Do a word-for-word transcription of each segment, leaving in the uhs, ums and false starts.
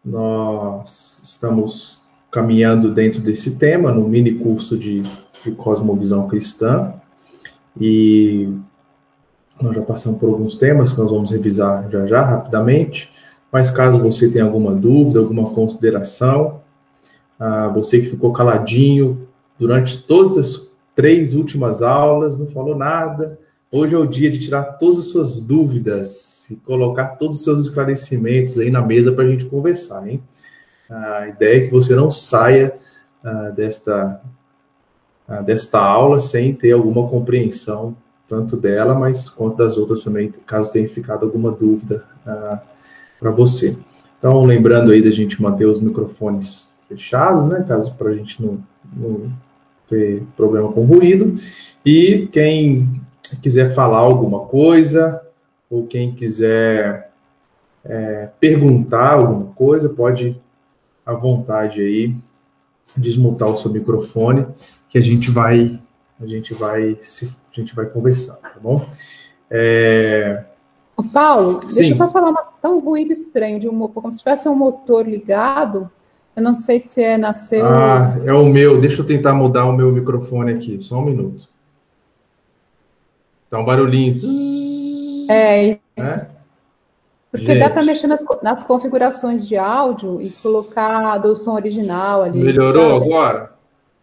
Nós estamos caminhando dentro desse tema no mini curso de, de Cosmovisão Cristã e nós já passamos por alguns temas que nós vamos revisar já já rapidamente, mas caso você tenha alguma dúvida, alguma consideração, ah, você que ficou caladinho durante todas as três últimas aulas, não falou nada, hoje é o dia de tirar todas as suas dúvidas e colocar todos os seus esclarecimentos aí na mesa para a gente conversar, hein? A ideia é que você não saia ah, desta, ah, desta aula sem ter alguma compreensão, tanto dela, mas quanto das outras também, caso tenha ficado alguma dúvida ah, para você. Então, lembrando aí da gente manter os microfones fechados, né, caso para a gente não, não ter problema com ruído. E quem quiser falar alguma coisa, ou quem quiser é, perguntar alguma coisa, pode à vontade aí desmutar o seu microfone, que a gente vai a gente vai se, a gente vai conversar, tá bom? É... Ô, Paulo, deixa eu só Sim. falar uma, tá um ruído estranho de um motor, como se tivesse um motor ligado. Eu não sei se é nasceu. Ah, é o meu. Deixa eu tentar mudar o meu microfone aqui. Só um minuto. Tá um barulhinho, É isso. né? Porque dá para Gente, mexer nas, co- nas configurações de áudio e colocar do som original ali, melhorou sabe? agora?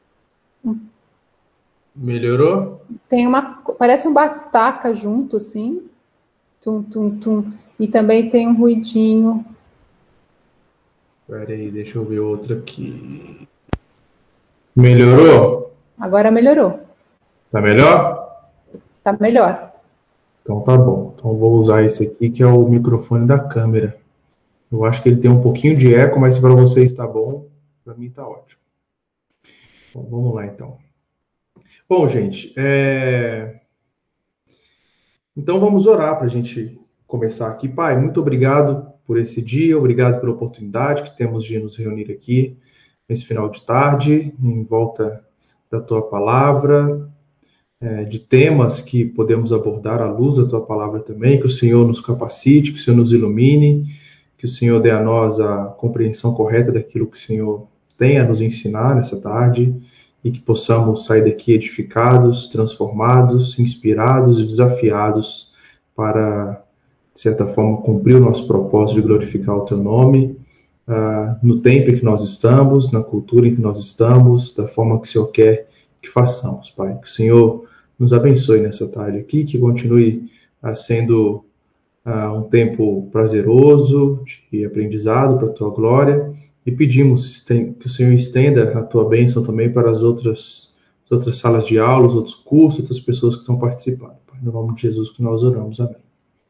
Melhorou? Tem uma, parece um batistaca junto, assim, tum, tum, tum. E também tem um ruidinho. Espera aí, deixa eu ver outro aqui. Melhorou? Agora melhorou. Tá melhor? Tá melhor. Então tá bom. Então eu vou usar esse aqui que é o microfone da câmera. Eu acho que ele tem um pouquinho de eco, mas se para você está bom, para mim está ótimo. Bom, vamos lá então. Bom, gente, é... então vamos orar para a gente começar aqui. Pai, muito obrigado por esse dia, obrigado pela oportunidade que temos de nos reunir aqui nesse final de tarde, em volta da tua palavra, é, de temas que podemos abordar à luz da tua palavra também, que o Senhor nos capacite, que o Senhor nos ilumine, que o Senhor dê a nós a compreensão correta daquilo que o Senhor tem a nos ensinar nessa tarde e que possamos sair daqui edificados, transformados, inspirados e desafiados para, de certa forma, cumprir o nosso propósito de glorificar o teu nome uh, no tempo em que nós estamos, na cultura em que nós estamos, da forma que o Senhor quer que façamos, Pai. Que o Senhor nos abençoe nessa tarde aqui, que continue uh, sendo uh, um tempo prazeroso de aprendizado para a tua glória e pedimos que o Senhor estenda a tua bênção também para as outras, as outras salas de aula, os outros cursos, outras pessoas que estão participando. Pai, no nome de Jesus que nós oramos. Amém.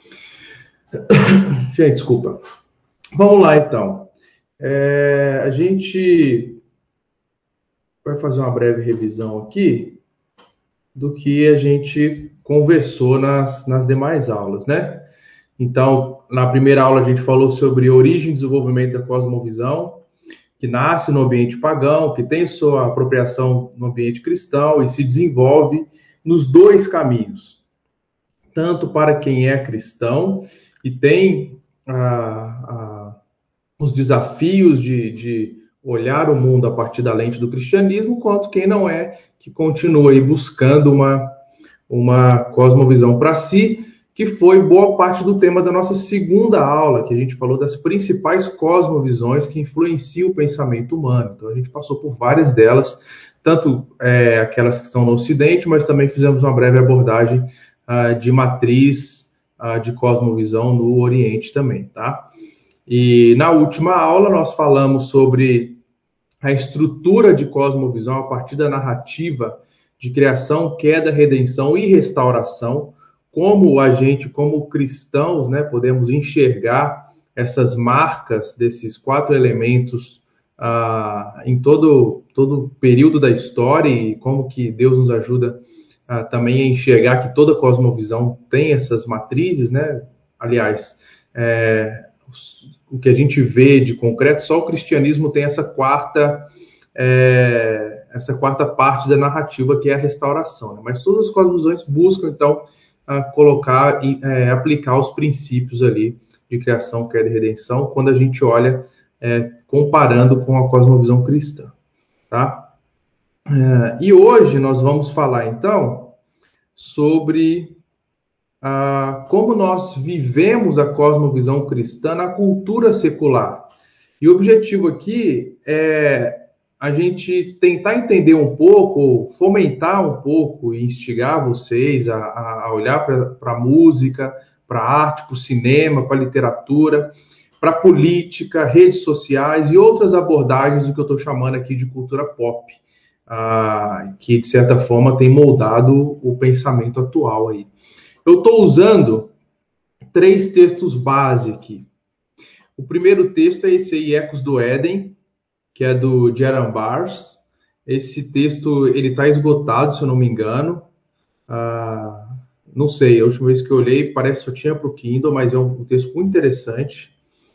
Gente, desculpa. Vamos lá, então. É, a gente vai fazer uma breve revisão aqui do que a gente conversou nas, nas demais aulas, né? Então, na primeira aula a gente falou sobre origem e desenvolvimento da cosmovisão, que nasce no ambiente pagão, que tem sua apropriação no ambiente cristão e se desenvolve nos dois caminhos, tanto para quem é cristão e tem ah, ah, os desafios de, de olhar o mundo a partir da lente do cristianismo, quanto quem não é, que continua aí buscando uma, uma cosmovisão para si, que foi boa parte do tema da nossa segunda aula, que a gente falou das principais cosmovisões que influenciam o pensamento humano. Então a gente passou por várias delas, tanto é, aquelas que estão no Ocidente, mas também fizemos uma breve abordagem uh, de matriz uh, de cosmovisão no Oriente também, tá? E na última aula nós falamos sobre a estrutura de cosmovisão a partir da narrativa de criação, queda, redenção e restauração, como a gente, como cristãos, né, podemos enxergar essas marcas desses quatro elementos ah, em todo todo período da história e como que Deus nos ajuda ah, também a enxergar que toda cosmovisão tem essas matrizes, né? Aliás, é, o que a gente vê de concreto, só o cristianismo tem essa quarta, é, essa quarta parte da narrativa, que é a restauração. Né? Mas todas as cosmovisões buscam, então, colocar e é, aplicar os princípios ali de criação, queda e redenção, quando a gente olha é, comparando com a cosmovisão cristã, tá? É, e hoje nós vamos falar, então, sobre ah, como nós vivemos a cosmovisão cristã na cultura secular. E o objetivo aqui é a gente tentar entender um pouco, fomentar um pouco e instigar vocês a, a olhar para a música, para a arte, para o cinema, para a literatura, para a política, redes sociais e outras abordagens do que eu estou chamando aqui de cultura pop, ah, que de certa forma tem moldado o pensamento atual aí. Eu estou usando três textos base aqui. O primeiro texto é esse aí, Ecos do Éden, que é do Jerram Barrs. Esse texto ele está esgotado, se eu não me engano. Ah, não sei, a última vez que eu olhei parece que só tinha para o Kindle, mas é um, um texto muito interessante.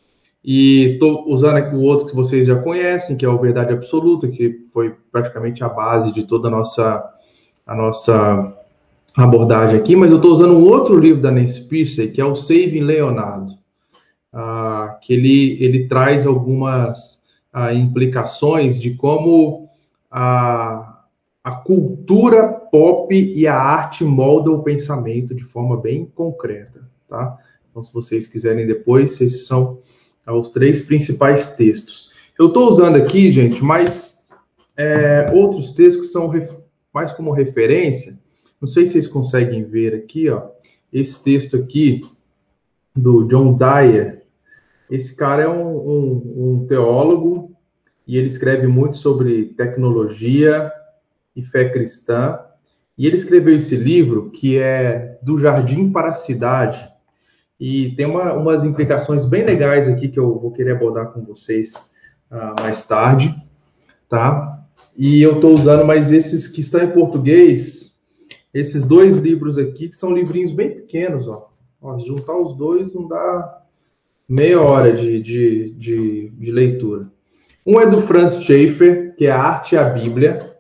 E estou usando aqui o outro que vocês já conhecem, que é o Verdade Absoluta, que foi praticamente a base de toda a nossa, a nossa abordagem aqui, mas eu estou usando um outro livro da Nancy Pearcey, que é o Saving Leonardo, ah, que ele, ele traz algumas ah, implicações de como a, a cultura pop e a arte moldam o pensamento de forma bem concreta, tá? Então, se vocês quiserem depois, esses são ah, os três principais textos. Eu estou usando aqui, gente, mais é, outros textos que são mais como referência. Não sei se vocês conseguem ver aqui, ó, esse texto aqui do John Dyer. Esse cara é um, um, um teólogo e ele escreve muito sobre tecnologia e fé cristã. E ele escreveu esse livro que é Do Jardim para a Cidade. E tem uma, umas implicações bem legais aqui que eu vou querer abordar com vocês uh, mais tarde, tá? E eu estou usando mais esses que estão em português, esses dois livros aqui, que são livrinhos bem pequenos, ó. Ó, se juntar os dois não dá meia hora de, de, de, de leitura. Um é do Franz Schaeffer, que é A Arte e a Bíblia,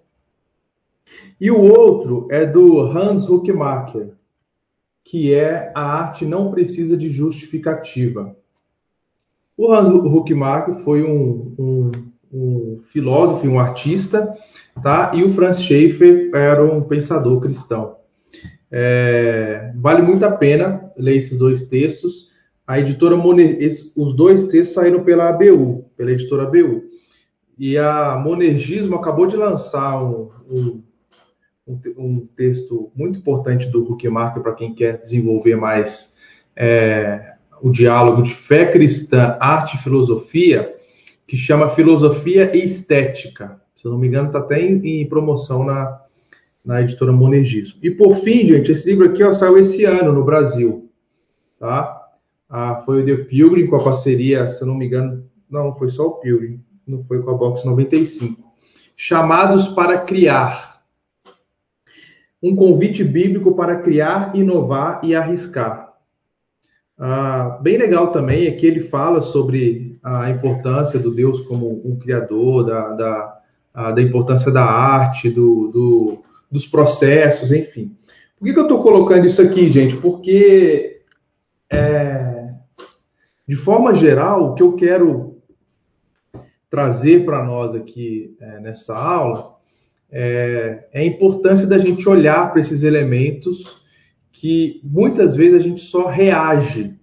e o outro é do Hans Huckmacher, que é A Arte Não Precisa de Justificativa. O Hans Huckmacher foi um, um, um filósofo e um artista, tá? E o Franz Schaeffer era um pensador cristão. É, vale muito a pena ler esses dois textos. A editora Moner... Os dois textos saíram pela A B U, pela editora A B U. E a Monergismo acabou de lançar um, um, um texto muito importante do Huckmacher para quem quer desenvolver mais é, o diálogo de fé cristã, arte e filosofia, que chama Filosofia e Estética. Se eu não me engano, está até em, em promoção na, na editora Monergismo. E por fim, gente, esse livro aqui ó, saiu esse ano no Brasil. Tá? Ah, foi o The Pilgrim com a parceria, se eu não me engano, não, foi só o Pilgrim, não foi com a Box noventa e cinco. Chamados para Criar. Um convite bíblico para criar, inovar e arriscar. Ah, bem legal também é que ele fala sobre a importância do Deus como um criador, da, da, a, da importância da arte, do, do, dos processos, enfim. Por que, que eu estou colocando isso aqui, gente? Porque, é, de forma geral, o que eu quero trazer para nós aqui é, nessa aula é, é a importância da gente olhar para esses elementos que muitas vezes a gente só reage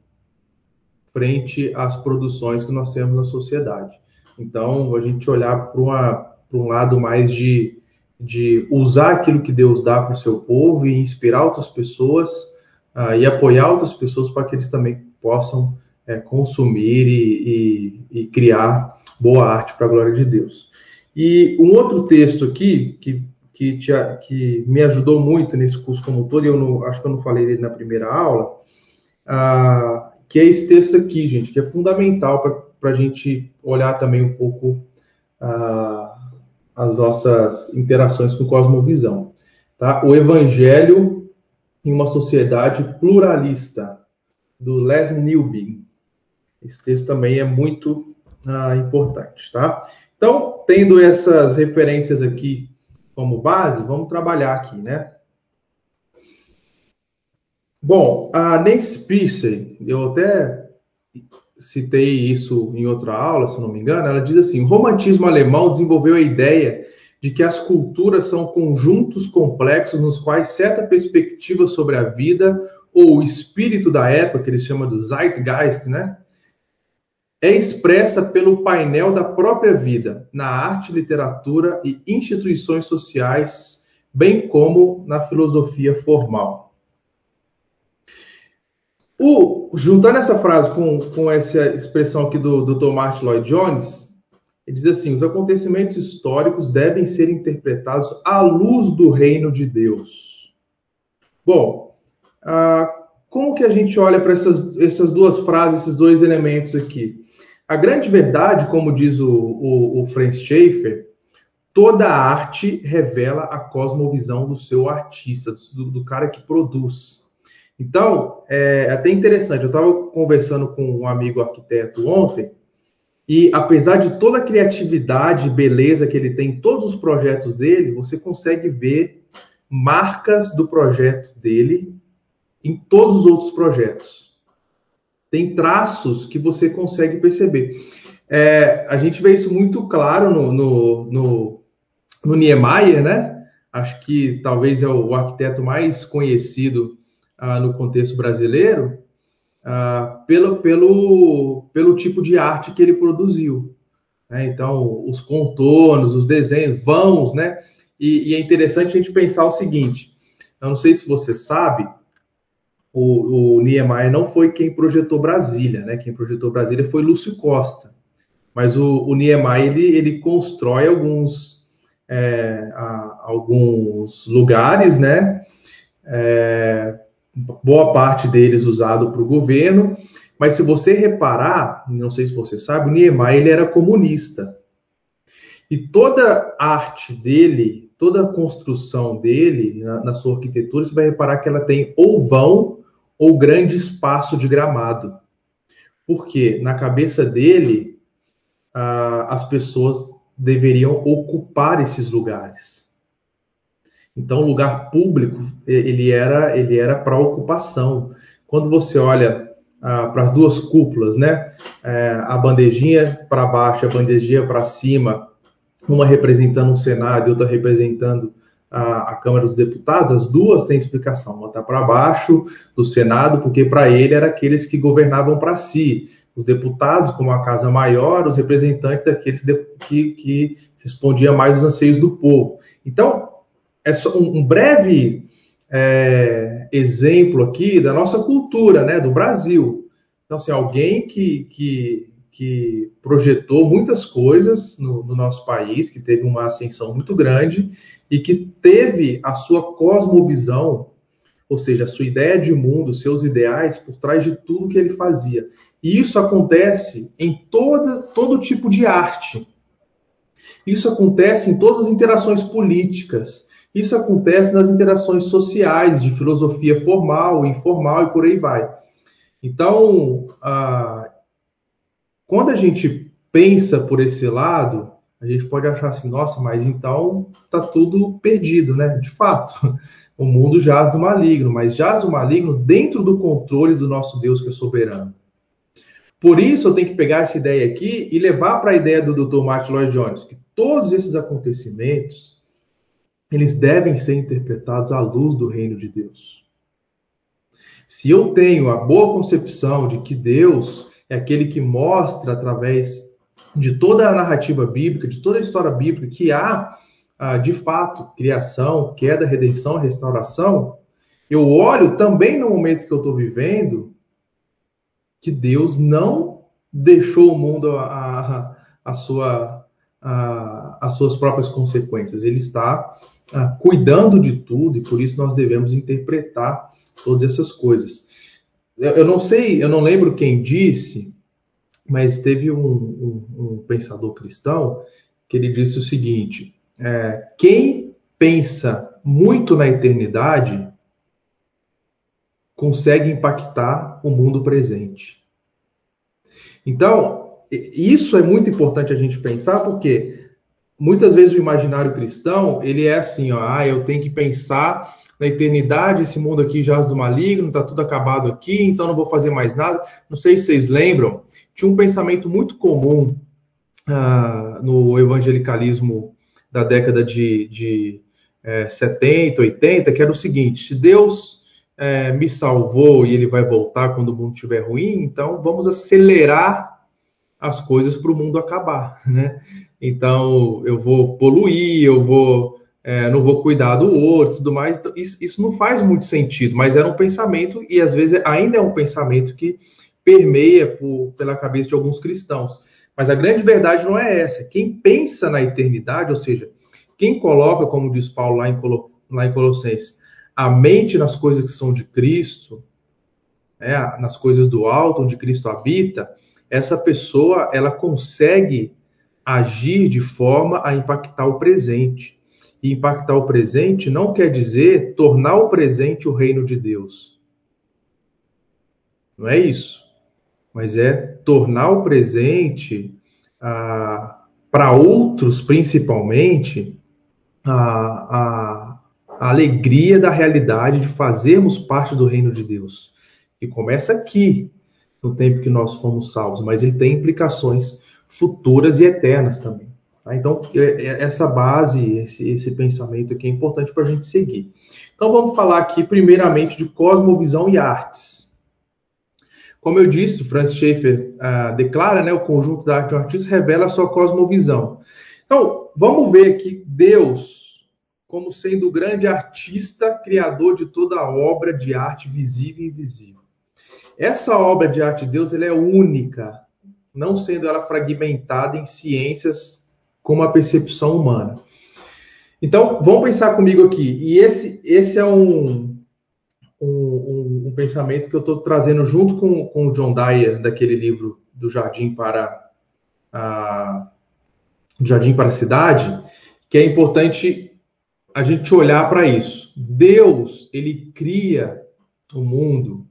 frente às produções que nós temos na sociedade. Então, a gente olhar para um lado mais de, de usar aquilo que Deus dá para o seu povo e inspirar outras pessoas uh, e apoiar outras pessoas para que eles também possam é, consumir e, e, e criar boa arte para a glória de Deus. E um outro texto aqui que, que, te, que me ajudou muito nesse curso como um todo, e eu não, acho que eu não falei dele na primeira aula, uh, que é esse texto aqui, gente, que é fundamental para a gente olhar também um pouco uh, as nossas interações com cosmovisão. Tá? O Evangelho em uma Sociedade Pluralista, do Les Newbig. Esse texto também é muito uh, importante. Tá? Então, tendo essas referências aqui como base, vamos trabalhar aqui, né? Bom, a Nancy Pearcey, eu até citei isso em outra aula, se não me engano, ela diz assim: o romantismo alemão desenvolveu a ideia de que as culturas são conjuntos complexos nos quais certa perspectiva sobre a vida ou o espírito da época, que eles chamam do Zeitgeist, né, é expressa pelo painel da própria vida, na arte, literatura e instituições sociais, bem como na filosofia formal. O, juntando essa frase com, com essa expressão aqui do doutor Martin Lloyd Jones, ele diz assim: os acontecimentos históricos devem ser interpretados à luz do reino de Deus. Bom, ah, como que a gente olha para essas, essas duas frases, esses dois elementos aqui? A grande verdade, como diz o, o, o Franz Schaeffer, toda arte revela a cosmovisão do seu artista, do, do cara que produz. Então, é até interessante, eu estava conversando com um amigo arquiteto ontem, e apesar de toda a criatividade e beleza que ele tem em todos os projetos dele, você consegue ver marcas do projeto dele em todos os outros projetos. Tem traços que você consegue perceber. É, a gente vê isso muito claro no, no, no, no Niemeyer, né? Acho que talvez é o, o arquiteto mais conhecido ah, no contexto brasileiro, ah, pelo, pelo, pelo tipo de arte que ele produziu. Né? Então, os contornos, os desenhos, vãos, né? E, e é interessante a gente pensar o seguinte: eu não sei se você sabe, o, o Niemeyer não foi quem projetou Brasília, né? Quem projetou Brasília foi Lúcio Costa. Mas o, o Niemeyer, ele, ele constrói alguns, é, a, alguns lugares, né? É, boa parte deles usado para o governo. Mas se você reparar, não sei se você sabe, o Niemeyer ele era comunista. E toda a arte dele, toda a construção dele, na, na sua arquitetura, você vai reparar que ela tem ou vão ou grande espaço de gramado. Porque na cabeça dele, ah, as pessoas deveriam ocupar esses lugares. Então, o lugar público, ele era, ele era para ocupação. Quando você olha ah, para as duas cúpulas, né? É, a bandejinha para baixo, a bandejinha para cima, uma representando o Senado e outra representando a, a Câmara dos Deputados, as duas têm explicação. Uma está para baixo do Senado, porque para ele era aqueles que governavam para si. Os deputados, como a Casa Maior, os representantes daqueles que, que respondiam mais aos anseios do povo. Então, é só um, um breve é, exemplo aqui da nossa cultura, né, do Brasil. Então, assim, alguém que, que, que projetou muitas coisas no, no nosso país, que teve uma ascensão muito grande e que teve a sua cosmovisão, ou seja, a sua ideia de mundo, seus ideais, por trás de tudo que ele fazia. E isso acontece em toda, todo tipo de arte. Isso acontece em todas as interações políticas. Isso acontece nas interações sociais, de filosofia formal, informal e por aí vai. Então, ah, quando a gente pensa por esse lado, a gente pode achar assim: nossa, mas então está tudo perdido, né? De fato, o mundo jaz do maligno, mas jaz do maligno dentro do controle do nosso Deus que é soberano. Por isso eu tenho que pegar essa ideia aqui e levar para a ideia do doutor Martin Lloyd Jones, que todos esses acontecimentos, eles devem ser interpretados à luz do reino de Deus. Se eu tenho a boa concepção de que Deus é aquele que mostra através de toda a narrativa bíblica, de toda a história bíblica, que há, de fato, criação, queda, redenção, restauração, eu olho também no momento que eu estou vivendo que Deus não deixou o mundo a, a, a sua, a, as suas próprias consequências. Ele está a, cuidando de tudo e por isso nós devemos interpretar todas essas coisas. Eu, eu não sei, eu não lembro quem disse, mas teve um, um, um pensador cristão que ele disse o seguinte: é, quem pensa muito na eternidade consegue impactar o mundo presente. Então, isso é muito importante a gente pensar, porque muitas vezes o imaginário cristão, ele é assim, ó, ah, eu tenho que pensar na eternidade, esse mundo aqui jaz do maligno, está tudo acabado aqui, então não vou fazer mais nada. Não sei se vocês lembram, tinha um pensamento muito comum ah, no evangelicalismo da década de, de é, setenta, oitenta, que era o seguinte: se Deus é, me salvou e ele vai voltar quando o mundo estiver ruim, então vamos acelerar as coisas para o mundo acabar, né? Então eu vou poluir, eu vou, é, não vou cuidar do outro, tudo mais. Então, isso, isso não faz muito sentido, mas era um pensamento e às vezes ainda é um pensamento que permeia por, pela cabeça de alguns cristãos. Mas a grande verdade não é essa. Quem pensa na eternidade, ou seja, quem coloca, como diz Paulo lá em, Colo, lá em Colossenses, a mente nas coisas que são de Cristo, né, nas coisas do alto, onde Cristo habita, essa pessoa ela consegue agir de forma a impactar o presente. E impactar o presente não quer dizer tornar o presente o reino de Deus. Não é isso. Mas é tornar o presente, ah, para outros principalmente, a, a, a alegria da realidade de fazermos parte do reino de Deus. E começa aqui, no tempo que nós fomos salvos, mas ele tem implicações futuras e eternas também. Tá? Então, essa base, esse, esse pensamento aqui é importante para a gente seguir. Então, vamos falar aqui primeiramente de cosmovisão e artes. Como eu disse, o Francis Schaeffer uh, declara, né, o conjunto da arte de um artista revela a sua cosmovisão. Então, vamos ver aqui Deus como sendo o grande artista, criador de toda a obra de arte visível e invisível. Essa obra de arte de Deus ela é única, não sendo ela fragmentada em ciências como a percepção humana. Então, vamos pensar comigo aqui. E esse, esse é um, um, um, um pensamento que eu estou trazendo junto com, com o John Dyer, daquele livro do Jardim para a, Jardim para a Cidade, que é importante a gente olhar para isso. Deus, ele cria o mundo,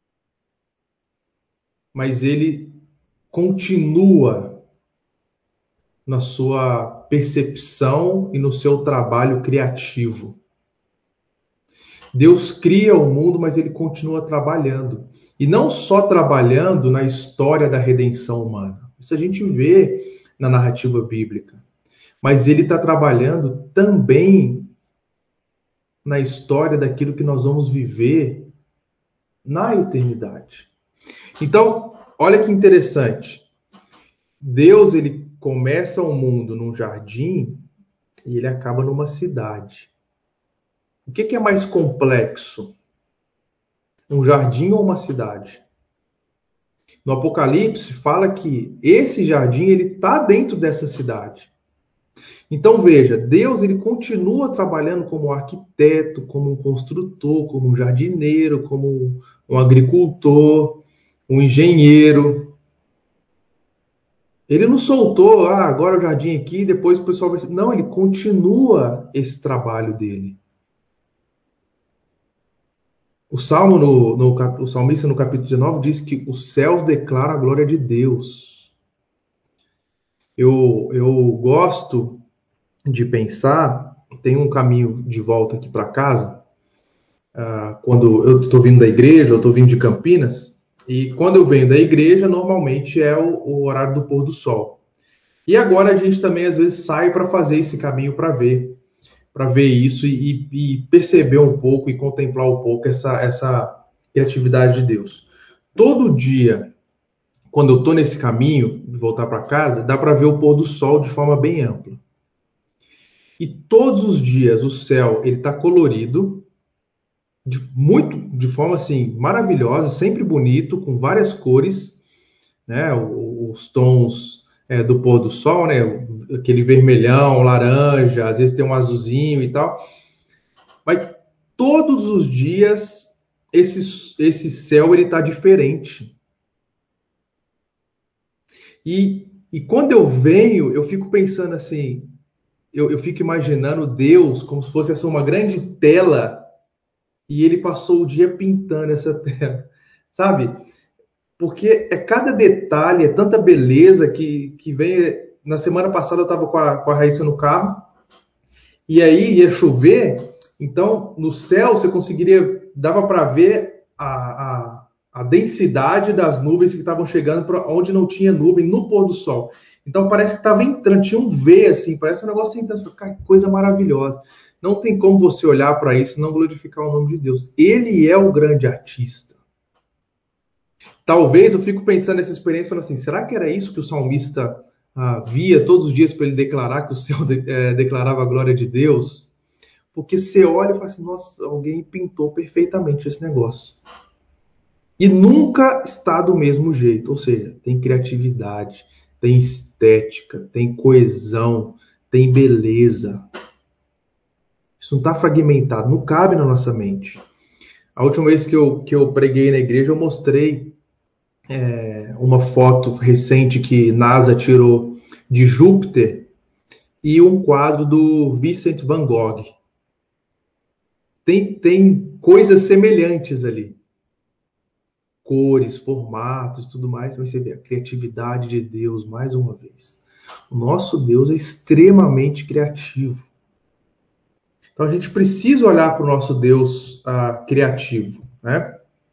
mas ele continua na sua percepção e no seu trabalho criativo. Deus cria o mundo, mas ele continua trabalhando. E não só trabalhando na história da redenção humana. Isso a gente vê na narrativa bíblica. Mas ele está trabalhando também na história daquilo que nós vamos viver na eternidade. Então, olha que interessante. Deus, ele começa o mundo num jardim e ele acaba numa cidade. O que, que é mais complexo? Um jardim ou uma cidade? No Apocalipse fala que esse jardim ele está dentro dessa cidade. Então veja, Deus ele continua trabalhando como arquiteto, como um construtor, como um jardineiro, como um agricultor, um engenheiro. Ele não soltou, ah, agora o jardim aqui, depois o pessoal vai... Não, ele continua esse trabalho dele. O Salmo, no, no, o salmista no capítulo dezenove diz que os céus declaram a glória de Deus. Eu, eu gosto de pensar, tem um caminho de volta aqui para casa, uh, quando eu estou vindo da igreja, eu estou vindo de Campinas, e quando eu venho da igreja, normalmente é o, o horário do pôr do sol. E agora a gente também às vezes sai para fazer esse caminho para ver, para ver isso e, e perceber um pouco e contemplar um pouco essa, essa criatividade de Deus. Todo dia, quando eu estou nesse caminho de voltar para casa, dá para ver o pôr do sol de forma bem ampla. E todos os dias o céu ele está colorido, de, muito, de forma assim maravilhosa, sempre bonito, com várias cores, né? Os tons é, do pôr do sol, né? Aquele vermelhão, laranja, às vezes tem um azulzinho e tal. Mas todos os dias esse, esse céu ele está diferente. E, e quando eu venho, eu fico pensando assim, eu, eu fico imaginando Deus como se fosse essa uma grande tela e ele passou o dia pintando essa tela, sabe? Porque é cada detalhe, é tanta beleza que, que vem... Na semana passada eu estava com a, com a Raíssa no carro e aí ia chover Então, no céu, você conseguiria, dava para ver a, a, a densidade das nuvens que estavam chegando para onde não tinha nuvem no pôr do sol. Então, parece que estava entrando, tinha um V, assim, parece um negócio assim, que coisa maravilhosa. Não tem como você olhar para isso e não glorificar o nome de Deus. Ele é o grande artista. Talvez eu fico pensando nessa experiência, falando assim, será que era isso que o salmista ah, via todos os dias para ele declarar que o céu de, é, declarava a glória de Deus? Porque você olha e fala assim, nossa, alguém pintou perfeitamente esse negócio. E nunca está do mesmo jeito, ou seja, tem criatividade, tem estética, tem coesão, tem beleza. Isso não está fragmentado, não cabe na nossa mente. A última vez que eu, que eu preguei na igreja, eu mostrei é, uma foto recente que NASA tirou de Júpiter e um quadro do Vincent van Gogh. Tem, tem coisas semelhantes ali. Cores, formatos e tudo mais, mas você vê a criatividade de Deus mais uma vez. O nosso Deus é extremamente criativo. Então a gente precisa olhar para o nosso Deus uh, criativo, né?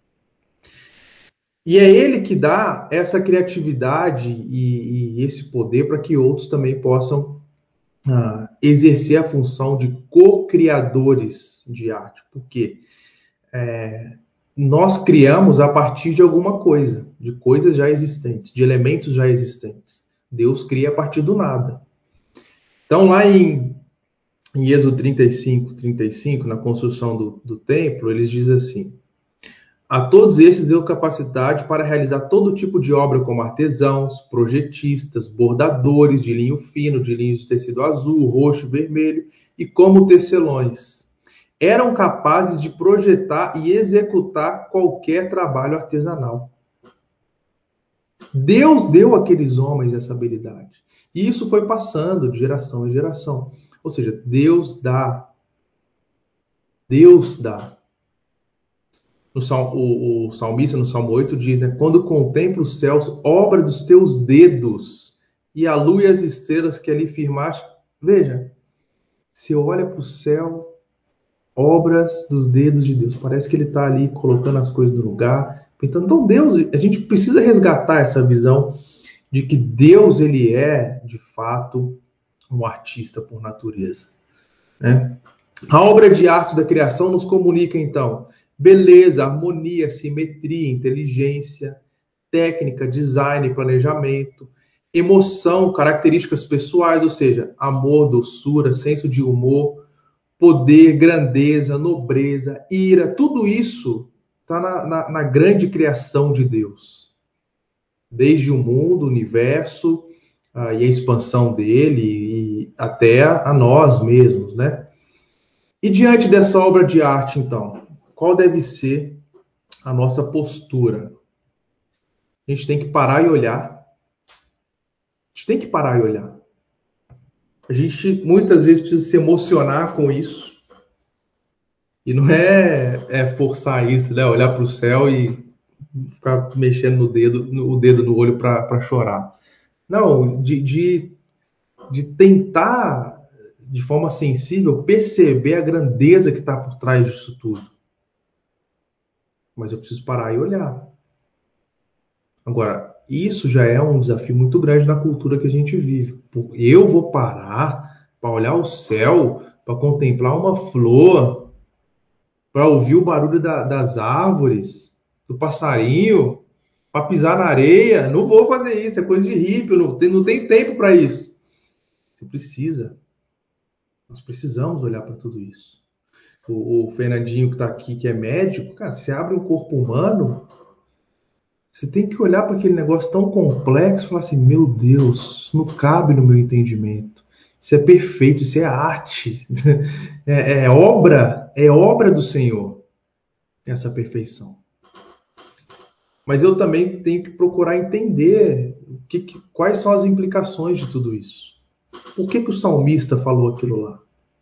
E é Ele que dá essa criatividade e, e esse poder para que outros também possam uh, exercer a função de co-criadores de arte. Por quê? É, nós criamos a partir de alguma coisa, de coisas já existentes, de elementos já existentes. Deus cria a partir do nada. Então, lá em, em Êxodo trinta e cinco, trinta e cinco, na construção do, do templo, eles dizem assim: a todos esses deu capacidade para realizar todo tipo de obra, como artesãos, projetistas, bordadores de linho fino, de linho de tecido azul, roxo, vermelho, e como tecelões. Eram capazes de projetar e executar qualquer trabalho artesanal. Deus deu àqueles homens essa habilidade. E isso foi passando de geração em geração. Ou seja, Deus dá. Deus dá. No Salmo, o, o salmista, no Salmo oito, diz, né? Quando contemplo os céus, obra dos teus dedos, e a lua e as estrelas que ali firmaste. Veja, se olha para o céu, obras dos dedos de Deus. Parece que ele está ali colocando as coisas no lugar. Então, Deus, a gente precisa resgatar essa visão de que Deus, ele é, de fato, um artista por natureza. Né? A obra de arte da criação nos comunica, então, beleza, harmonia, simetria, inteligência, técnica, design, planejamento, emoção, características pessoais, ou seja, amor, doçura, senso de humor, poder, grandeza, nobreza, ira, tudo isso está na, na, na grande criação de Deus. Desde o mundo, o universo uh, e a expansão dele e até a, a nós mesmos, né? E diante dessa obra de arte, então, qual deve ser a nossa postura? A gente tem que parar e olhar. A gente tem que parar e olhar. A gente muitas vezes precisa se emocionar com isso. E não é, é forçar isso, né? Olhar para o céu e ficar mexendo no dedo, no, o dedo no olho para chorar. Não, de, de, de tentar, de forma sensível, perceber a grandeza que está por trás disso tudo. Mas eu preciso parar e olhar. Agora, isso já é um desafio muito grande na cultura que a gente vive. Eu vou parar para olhar o céu, para contemplar uma flor, para ouvir o barulho da, das árvores, do passarinho, para pisar na areia. Não vou fazer isso, é coisa de hippie, não tem, não tem tempo para isso. Você precisa. Nós precisamos olhar para tudo isso. O, o Fernandinho que está aqui, que é médico, cara, você abre um corpo humano, você tem que olhar para aquele negócio tão complexo e falar assim, meu Deus, isso não cabe no meu entendimento. Isso é perfeito, isso é arte. É, é obra, é obra do Senhor, essa perfeição. Mas eu também tenho que procurar entender o que, que, quais são as implicações de tudo isso. Por que, que o salmista falou aquilo lá?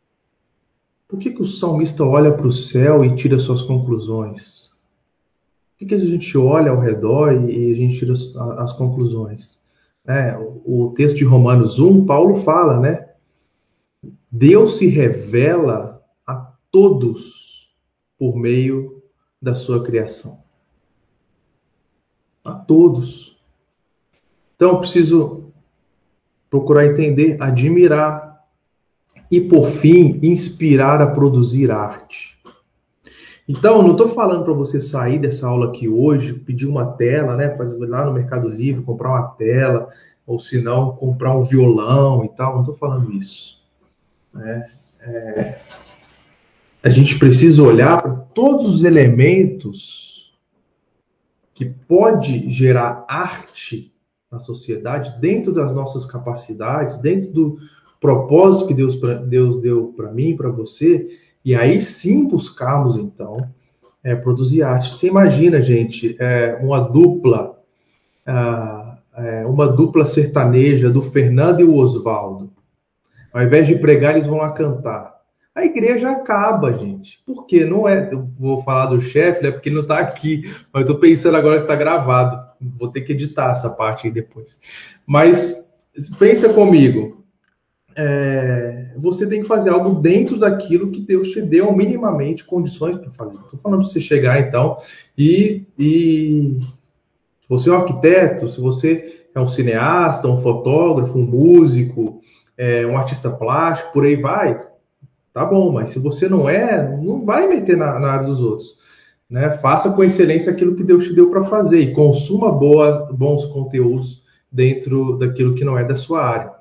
Por que, que o salmista olha para o céu e tira suas conclusões? Por que, que a gente olha ao redor e a gente tira as, as conclusões? É, o, o texto de Romanos um, Paulo fala, né? Deus se revela a todos por meio da sua criação. A todos. Então eu preciso procurar entender, admirar e, por fim, inspirar a produzir arte. Então, eu não estou falando para você sair dessa aula aqui hoje, pedir uma tela, né, fazer lá no Mercado Livre, comprar uma tela, ou se não, comprar um violão e tal. Não estou falando isso. Né? É, a gente precisa olhar para todos os elementos que pode gerar arte na sociedade, dentro das nossas capacidades, dentro do propósito que Deus, Deus deu para mim, para você, e aí sim buscarmos, então, é, produzir arte. Você imagina, gente, é, uma dupla, ah, é, uma dupla sertaneja do Fernando e o Oswaldo. Ao invés de pregar, eles vão lá cantar. A igreja acaba, gente. Por quê? Não é. Eu vou falar do chefe, né? Porque ele não está aqui. Mas eu estou pensando agora que está gravado. Vou ter que editar essa parte aí depois. Mas pensa comigo. É, você tem que fazer algo dentro daquilo que Deus te deu minimamente condições para fazer. Estou falando de você chegar, então, e, e se você é um arquiteto, se você é um cineasta, um fotógrafo, um músico, é, um artista plástico, por aí vai, tá bom, mas se você não é, não vai meter na, na área dos outros. Né? Faça com excelência aquilo que Deus te deu para fazer e consuma boa, bons conteúdos dentro daquilo que não é da sua área.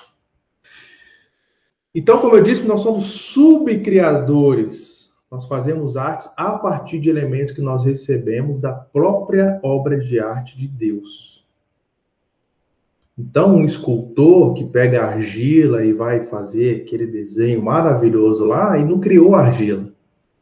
Então, como eu disse, nós somos subcriadores. Nós fazemos artes a partir de elementos que nós recebemos da própria obra de arte de Deus. Então, um escultor que pega argila e vai fazer aquele desenho maravilhoso lá, ele não criou argila.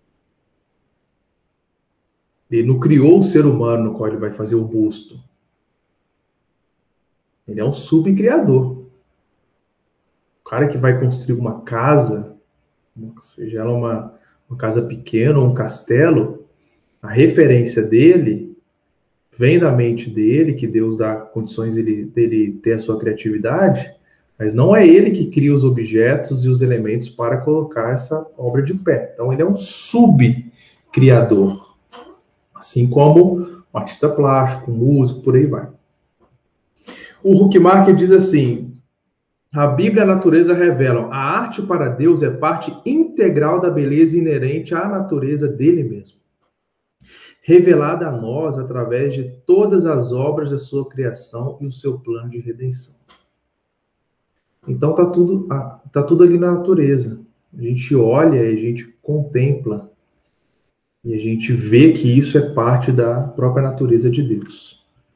Ele não criou o ser humano no qual ele vai fazer o busto. Ele é um subcriador. O cara que vai construir uma casa, seja ela uma, uma casa pequena ou um castelo, a referência dele vem da mente dele, que Deus dá condições dele, dele ter a sua criatividade, mas não é ele que cria os objetos e os elementos para colocar essa obra de pé. Então ele é um subcriador. Assim como um artista plástico, um músico, por aí vai. O Huckmark diz assim: a Bíblia e a natureza revelam, a arte para Deus é parte integral da beleza inerente à natureza dele mesmo, revelada a nós através de todas as obras da sua criação e o seu plano de redenção. Então está tudo, tá tudo ali na natureza. A gente olha e a gente contempla e a gente vê que isso é parte da própria natureza de Deus.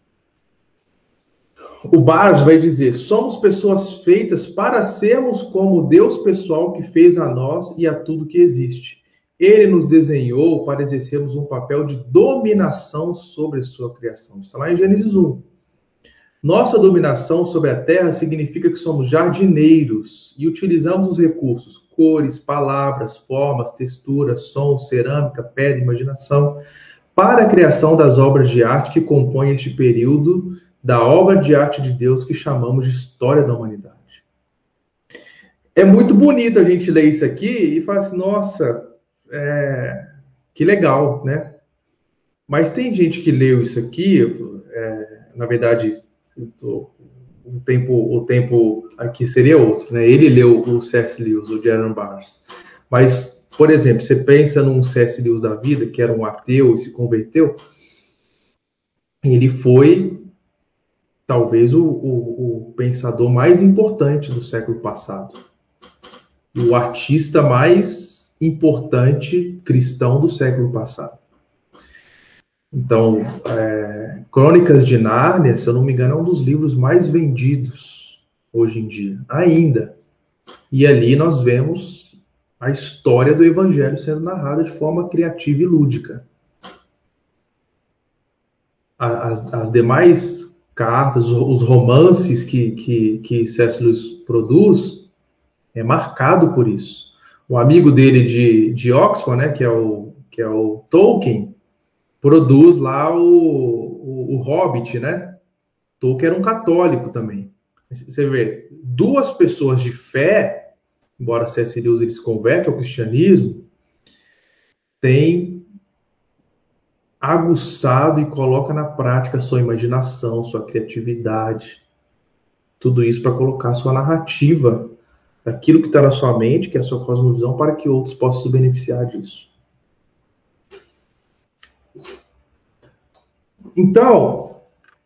O Barnes vai dizer: somos pessoas feitas para sermos como o Deus pessoal que fez a nós e a tudo que existe. Ele nos desenhou para exercermos um papel de dominação sobre a sua criação. Está lá em Gênesis um. Nossa dominação sobre a terra significa que somos jardineiros e utilizamos os recursos, cores, palavras, formas, texturas, sons, cerâmica, pedra, imaginação, para a criação das obras de arte que compõem este período da obra de arte de Deus que chamamos de história da humanidade. É muito bonito a gente ler isso aqui e falar assim, nossa, é, que legal, né? Mas tem gente que leu isso aqui, é, na verdade, tô, o, tempo, o tempo aqui seria outro, né? Ele leu o C S. Lewis, o Jeremy Barnes. Mas, por exemplo, você pensa num C S. Lewis da vida, que era um ateu e se converteu, ele foi talvez o, o, o pensador mais importante do século passado. E o artista mais importante cristão do século passado. Então, é, Crônicas de Nárnia, se eu não me engano, é um dos livros mais vendidos hoje em dia, ainda. E ali nós vemos a história do Evangelho sendo narrada de forma criativa e lúdica. As, as demais cartas, os romances que, que, que C S. Lewis produz, é marcado por isso. O amigo dele de, de Oxford, né, que, é o, que é o Tolkien, produz lá o, o, o Hobbit, né? Tolkien era um católico também. Você vê, duas pessoas de fé, embora C S. Lewis ele se converte ao cristianismo, tem aguçado e coloca na prática a sua imaginação, sua criatividade, tudo isso para colocar a sua narrativa, aquilo que está na sua mente, que é a sua cosmovisão, para que outros possam se beneficiar disso. Então,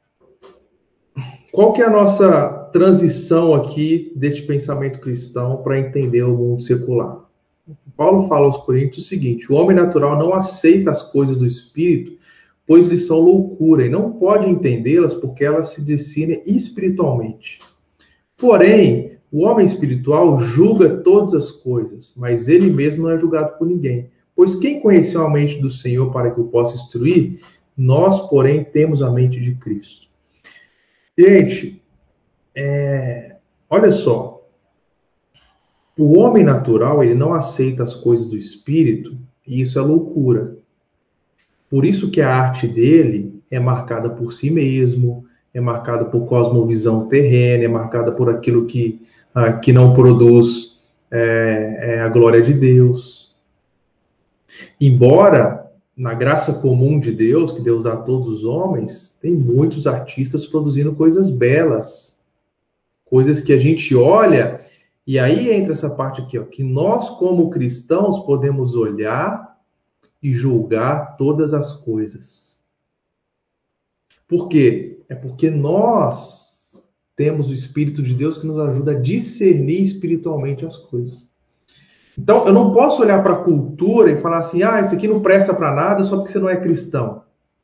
qual que é a nossa transição aqui deste pensamento cristão para entender o mundo secular? Paulo fala aos Coríntios o seguinte: o homem natural não aceita as coisas do Espírito, pois lhes são loucura, e não pode entendê-las porque elas se discernem espiritualmente. Porém, o homem espiritual julga todas as coisas, mas ele mesmo não é julgado por ninguém. Pois quem conheceu a mente do Senhor para que o possa instruir? Nós, porém, temos a mente de Cristo. Gente, é... olha só. O homem natural, ele não aceita as coisas do Espírito, e isso é loucura. Por isso que a arte dele é marcada por si mesmo, é marcada por cosmovisão terrena, é marcada por aquilo que, ah, que não produz é, é a glória de Deus. Embora, na graça comum de Deus, que Deus dá a todos os homens, tem muitos artistas produzindo coisas belas, coisas que a gente olha, e aí entra essa parte aqui, ó, que nós como cristãos podemos olhar e julgar todas as coisas. Por quê? É porque nós temos o Espírito de Deus que nos ajuda a discernir espiritualmente as coisas. Então, eu não posso olhar para a cultura e falar assim, ah, isso aqui não presta para nada só porque você não é cristão.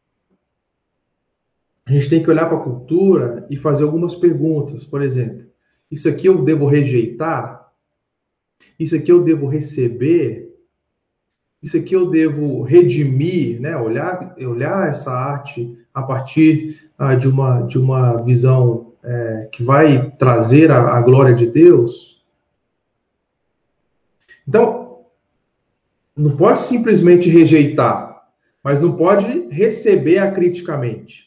A gente tem que olhar para a cultura e fazer algumas perguntas. Por exemplo, isso aqui eu devo rejeitar? Isso aqui eu devo receber? Isso aqui eu devo redimir, né? Olhar, olhar essa arte a partir ah, de, uma, de uma visão é, que vai trazer a, a glória de Deus? Então, não pode simplesmente rejeitar, mas não pode receber acriticamente.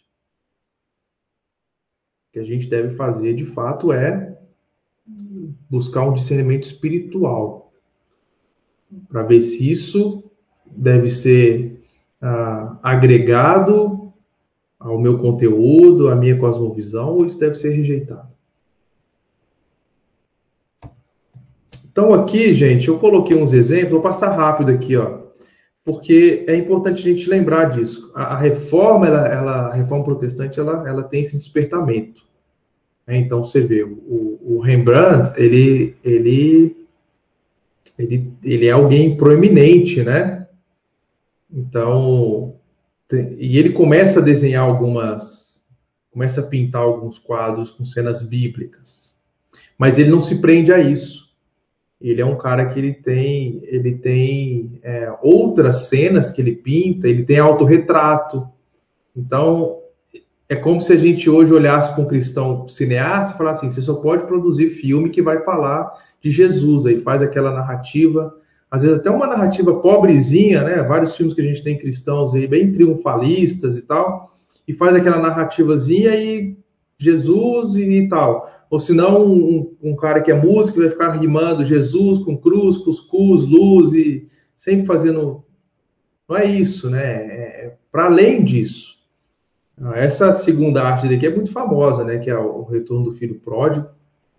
O que a gente deve fazer, de fato, é buscar um discernimento espiritual para ver se isso deve ser ah, agregado ao meu conteúdo, à minha cosmovisão, ou isso deve ser rejeitado. Então aqui, gente, eu coloquei uns exemplos, vou passar rápido aqui, ó, porque é importante a gente lembrar disso. A, a reforma, ela, ela, a reforma protestante, ela, ela tem esse despertamento. Né? Então você vê, o, o Rembrandt, ele, ele, ele, ele é alguém proeminente, né? Então, tem, e ele começa a desenhar algumas, começa a pintar alguns quadros com cenas bíblicas. Mas ele não se prende a isso. Ele é um cara que ele tem, ele tem é, outras cenas que ele pinta, ele tem autorretrato. Então, é como se a gente hoje olhasse para um cristão cineasta e falasse assim, você só pode produzir filme que vai falar de Jesus, aí faz aquela narrativa, às vezes até uma narrativa pobrezinha, né? Vários filmes que a gente tem cristãos aí, bem triunfalistas e tal, e faz aquela narrativazinha e Jesus e, e tal. Ou senão um, um cara que é músico vai ficar rimando Jesus com cruz, cuscuz, luz e sempre fazendo... Não é isso, né? É para além disso. Essa segunda arte daqui é muito famosa, né? Que é o Retorno do Filho Pródigo.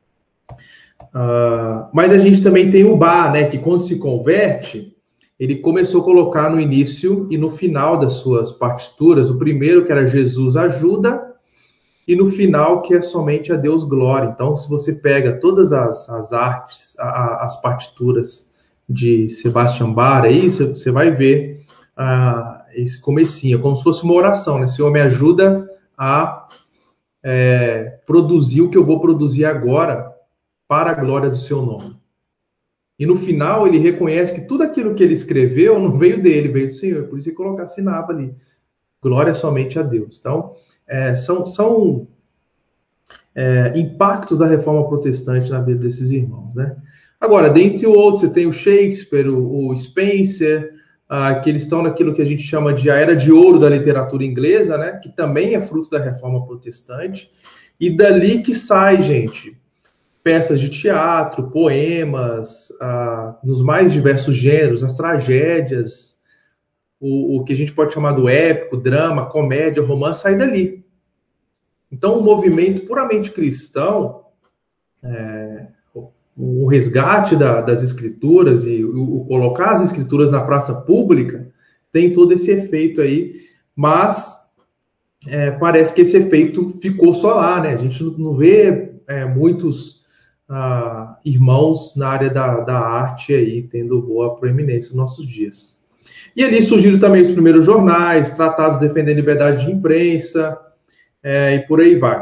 Uh, mas a gente também tem o Bach, né? Que quando se converte, ele começou a colocar no início e no final das suas partituras, o primeiro que era Jesus ajuda, e no final que é somente a Deus glória. Então, se você pega todas as, as artes, a, as partituras de Sebastian Bach, aí você vai ver uh, esse comecinho, como se fosse uma oração, né? Senhor, me ajuda a é, produzir o que eu vou produzir agora para a glória do seu nome. E no final ele reconhece que tudo aquilo que ele escreveu não veio dele, veio do Senhor. Por isso ele coloca assinava ali, glória somente a Deus. Então, é, são... são É, impactos da reforma protestante na vida desses irmãos, né? Agora, dentre outros, você tem o Shakespeare, o, o Spencer, ah, que eles estão naquilo que a gente chama de a era de ouro da literatura inglesa, né? Que também é fruto da reforma protestante. E dali que sai, gente, peças de teatro, poemas, ah, nos mais diversos gêneros, as tragédias, o, o que a gente pode chamar do épico, drama, comédia, romance, sai dali. Então, um movimento puramente cristão, é, o resgate da, das escrituras e o, o colocar as escrituras na praça pública, tem todo esse efeito aí, mas é, parece que esse efeito ficou só lá, né? A gente não vê é, muitos ah, irmãos na área da, da arte aí tendo boa proeminência nos nossos dias. E ali surgiram também os primeiros jornais, tratados defendendo a liberdade de imprensa, é, e por aí vai.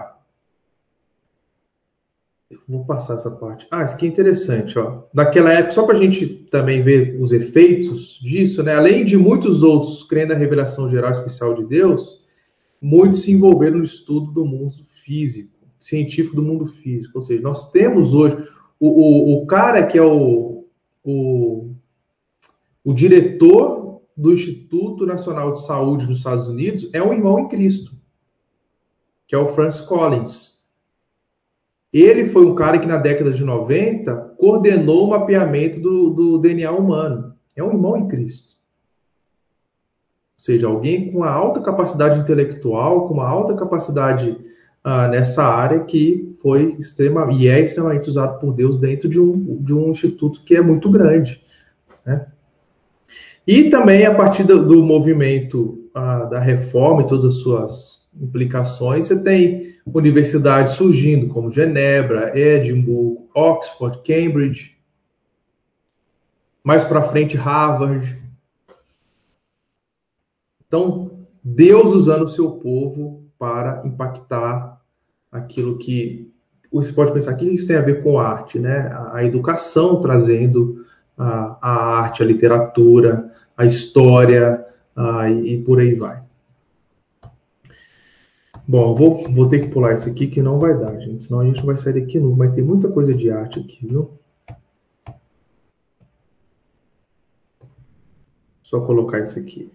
Vou passar essa parte. Ah, isso aqui é interessante, ó. Daquela época, só para a gente também ver os efeitos disso, né? Além de muitos outros crendo na revelação geral especial de Deus, muitos se envolveram no estudo do mundo físico, científico do mundo físico. Ou seja, nós temos hoje o, o, o cara que é o, o, o diretor do Instituto Nacional de Saúde dos Estados Unidos é um irmão em Cristo, que é o Francis Collins. Ele foi um cara que na década de noventa coordenou o mapeamento do, do D N A humano. É um irmão em Cristo. Ou seja, alguém com uma alta capacidade intelectual, com uma alta capacidade ah, nessa área que foi extrema, e é extremamente usado por Deus dentro de um, de um instituto que é muito grande, né? E também a partir do, do movimento ah, da reforma e todas as suas implicações, você tem universidades surgindo, como Genebra, Edimburgo, Oxford, Cambridge, mais para frente Harvard. Então, Deus usando o seu povo para impactar aquilo que você pode pensar que isso tem a ver com arte, né? A educação trazendo a, a arte, a literatura, a história a, e, e por aí vai. Bom, vou, vou ter que pular isso aqui que não vai dar, gente. Senão a gente não vai sair daqui nunca. Mas tem muita coisa de arte aqui, viu? Só colocar isso aqui.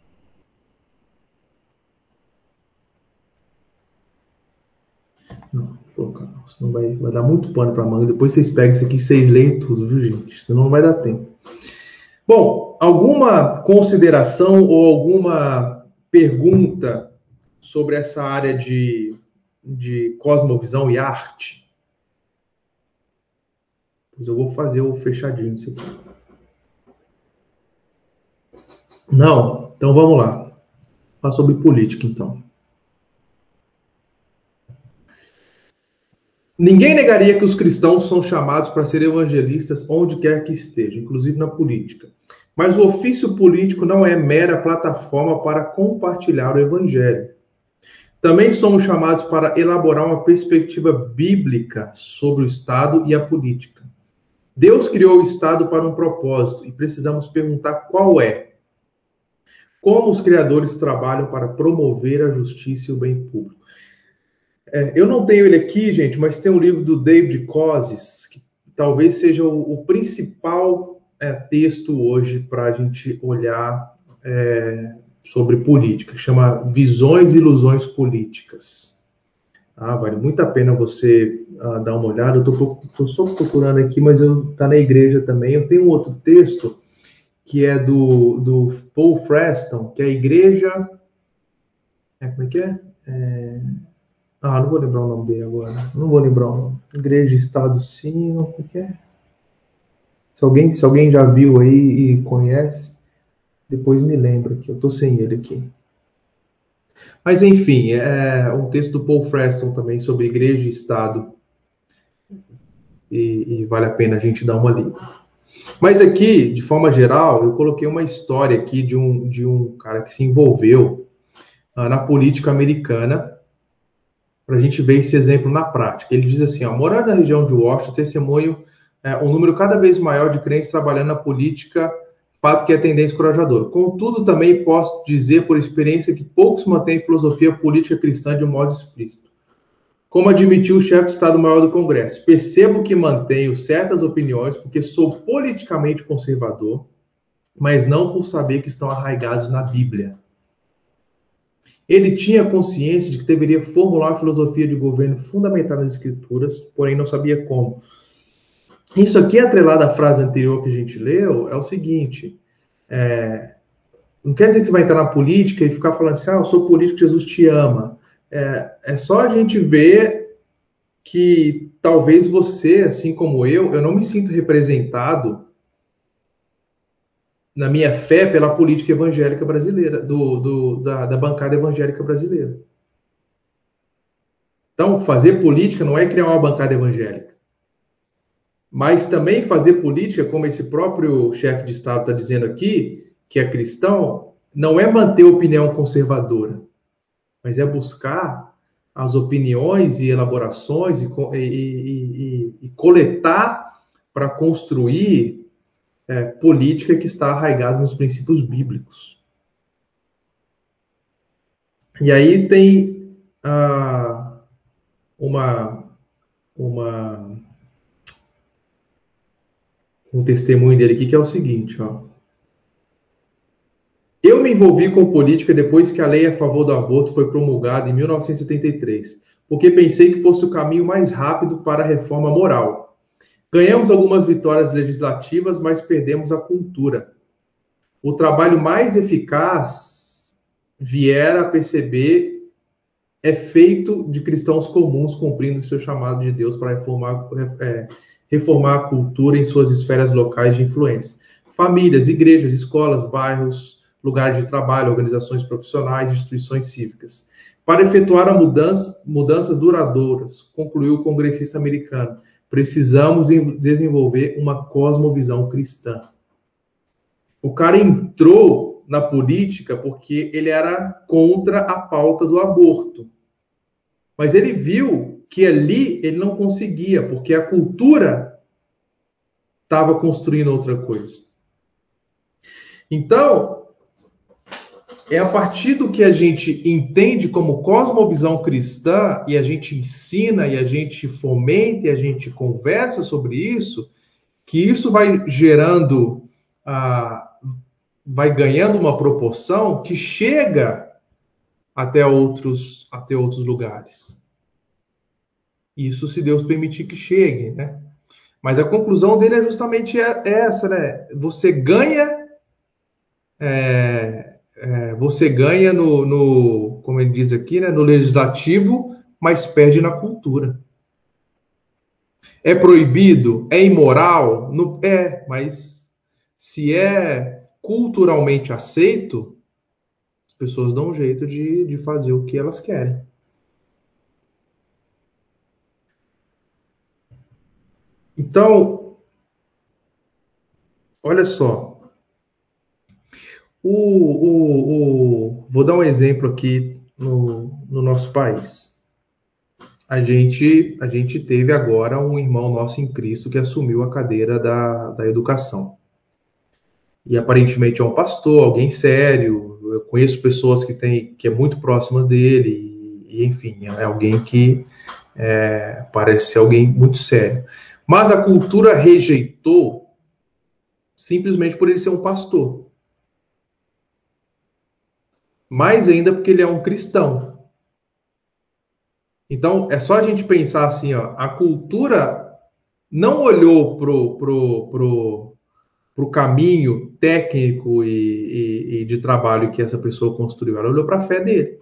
Não, vou colocar não. Senão vai, vai dar muito pano para manga. Depois vocês pegam isso aqui e vocês leem tudo, viu, gente? Senão não vai dar tempo. Bom, alguma consideração ou alguma pergunta sobre essa área de, de cosmovisão e arte? Pois eu vou fazer o fechadinho disso aqui. Não? Então vamos lá. Falar sobre política, então. Ninguém negaria que os cristãos são chamados para ser evangelistas onde quer que estejam, inclusive na política. Mas o ofício político não é mera plataforma para compartilhar o evangelho. Também somos chamados para elaborar uma perspectiva bíblica sobre o Estado e a política. Deus criou o Estado para um propósito e precisamos perguntar qual é. Como os criadores trabalham para promover a justiça e o bem público. É, eu não tenho ele aqui, gente, mas tem um livro do David Kosis, que talvez seja o, o principal é, texto hoje para a gente olhar é, sobre política. Chama Visões e Ilusões Políticas. Ah, vale muito a pena você ah, dar uma olhada. Eu estou só procurando aqui, mas está na igreja também. Eu tenho um outro texto que é do, do Paul Freston, que é a igreja... É, como é que é? É... Ah, não vou lembrar o nome dele agora. Não vou lembrar o nome. Igreja, Estado, sim, não, como é que é? Se alguém, se alguém já viu aí e conhece, depois me lembra, que eu estou sem ele aqui. Mas, enfim, é um texto do Paul Freston também sobre igreja e Estado. E, e vale a pena a gente dar uma lida. Mas aqui, de forma geral, eu coloquei uma história aqui de um, de um cara que se envolveu uh, na política americana, para a gente ver esse exemplo na prática. Ele diz assim, ó, morando na região de Washington, testemunho é, um número cada vez maior de crentes trabalhando na política, fato que é tendência encorajadora. Contudo, também posso dizer por experiência que poucos mantêm filosofia política cristã de um modo explícito. Como admitiu o chefe de Estado-Maior do Congresso, percebo que mantenho certas opiniões porque sou politicamente conservador, mas não por saber que estão arraigados na Bíblia. Ele tinha consciência de que deveria formular uma filosofia de governo fundamentada nas Escrituras, porém não sabia como. Isso aqui, atrelado à frase anterior que a gente leu, é o seguinte, é, não quer dizer que você vai entrar na política e ficar falando assim, ah, eu sou político, Jesus te ama. É, é só a gente ver que talvez você, assim como eu, eu não me sinto representado na minha fé pela política evangélica brasileira, do, do, da, da bancada evangélica brasileira. Então, fazer política não é criar uma bancada evangélica. Mas também fazer política, como esse próprio chefe de Estado está dizendo aqui, que é cristão, não é manter opinião conservadora, mas é buscar as opiniões e elaborações e, e, e, e coletar para construir é, política que está arraigada nos princípios bíblicos. E aí tem ah, uma, uma, um testemunho dele aqui que é o seguinte, ó. Eu me envolvi com política depois que a lei a favor do aborto foi promulgada em mil novecentos e setenta e três, porque pensei que fosse o caminho mais rápido para a reforma moral. Ganhamos algumas vitórias legislativas, mas perdemos a cultura. O trabalho mais eficaz, viera a perceber, é feito de cristãos comuns cumprindo o seu chamado de Deus para reformar, é, reformar a cultura em suas esferas locais de influência. Famílias, igrejas, escolas, bairros, lugares de trabalho, organizações profissionais, instituições cívicas. Para efetuar a mudança, mudanças duradouras, concluiu o congressista americano, precisamos desenvolver uma cosmovisão cristã. O cara entrou na política porque ele era contra a pauta do aborto. Mas ele viu que ali ele não conseguia, porque a cultura estava construindo outra coisa. Então, é a partir do que a gente entende como cosmovisão cristã, e a gente ensina, e a gente fomenta, e a gente conversa sobre isso, que isso vai gerando, ah, vai ganhando uma proporção que chega até outros, até outros lugares. Isso se Deus permitir que chegue, né? Mas a conclusão dele é justamente essa, né? Você ganha, é, é, você ganha no, no, como ele diz aqui, né? No legislativo, mas perde na cultura. É proibido? É imoral? Não é, mas se é culturalmente aceito, as pessoas dão um jeito de, de fazer o que elas querem. Então, olha só. O, o, o, vou dar um exemplo aqui no, no nosso país. A gente, a gente teve agora um irmão nosso em Cristo que assumiu a cadeira da, da educação. E aparentemente é um pastor, alguém sério. Eu conheço pessoas que, tem, que é muito próximas dele. E, enfim, é alguém que é, parece ser alguém muito sério. Mas a cultura rejeitou simplesmente por ele ser um pastor. Mais ainda porque ele é um cristão. Então, é só a gente pensar assim, ó, a cultura não olhou pro, pro, pro, pro caminho técnico e, e, e de trabalho que essa pessoa construiu, ela olhou para a fé dele.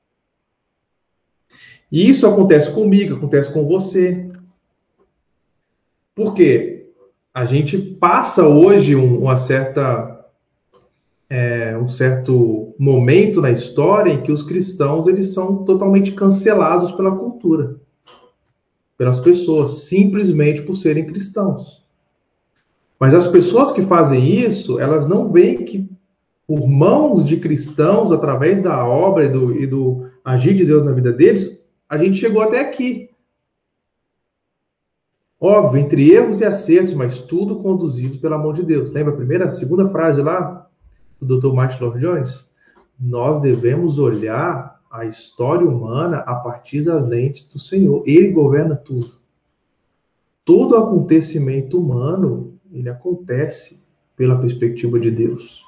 E isso acontece comigo, acontece com você. Por quê? A gente passa hoje uma certa, é, um certo momento na história em que os cristãos eles são totalmente cancelados pela cultura, pelas pessoas, simplesmente por serem cristãos. Mas as pessoas que fazem isso, elas não veem que por mãos de cristãos, através da obra e do, e do agir de Deus na vida deles, a gente chegou até aqui. Óbvio, entre erros e acertos, mas tudo conduzido pela mão de Deus. Lembra a primeira, a segunda frase lá do doutor Martin Lloyd-Jones? Nós devemos olhar a história humana a partir das lentes do Senhor. Ele governa tudo. Todo acontecimento humano, ele acontece pela perspectiva de Deus.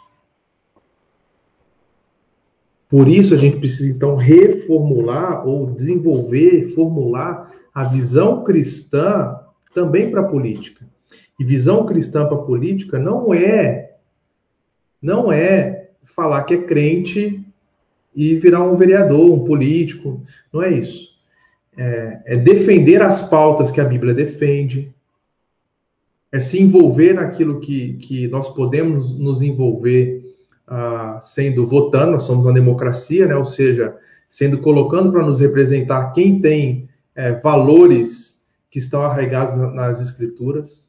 Por isso a gente precisa então reformular ou desenvolver, formular a visão cristã também para a política. E visão cristã para a política não é não é falar que é crente e virar um vereador, um político. Não é isso. É, é defender as pautas que a Bíblia defende, é se envolver naquilo que, que nós podemos nos envolver, ah, sendo votando, nós somos uma democracia, né? Ou seja, sendo colocando para nos representar quem tem é, valores que estão arraigados na, nas Escrituras.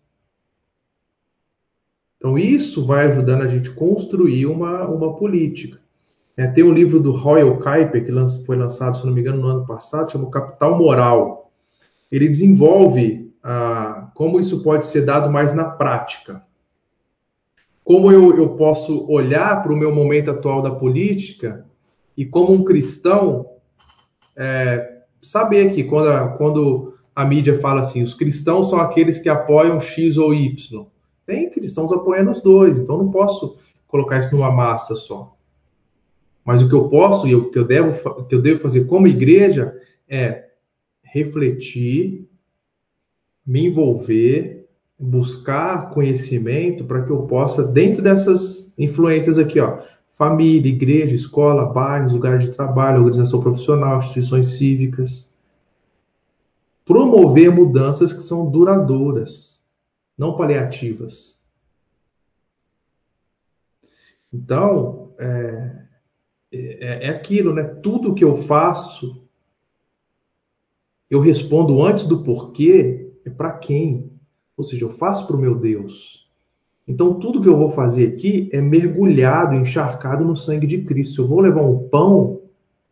Então isso vai ajudando a gente a construir uma, uma política. É, tem um livro do Royal Kuiper, que foi lançado, se não me engano, no ano passado, chama Capital Moral. Ele desenvolve ah, como isso pode ser dado mais na prática. Como eu, eu posso olhar para o meu momento atual da política e, como um cristão, é, saber que quando a, quando a mídia fala assim, os cristãos são aqueles que apoiam X ou Y. Tem cristãos apoiando os dois, então não posso colocar isso numa massa só. Mas o que eu posso e o que eu devo, o que eu devo fazer como igreja é refletir, me envolver, buscar conhecimento para que eu possa, dentro dessas influências aqui, ó, família, igreja, escola, bairros, lugares de trabalho, organização profissional, instituições cívicas, promover mudanças que são duradouras, não paliativas. Então, é, é, é aquilo, né? Tudo que eu faço, eu respondo antes do porquê, é para quem? Ou seja, eu faço para o meu Deus. Então, tudo que eu vou fazer aqui é mergulhado, encharcado no sangue de Cristo. Se eu vou levar um pão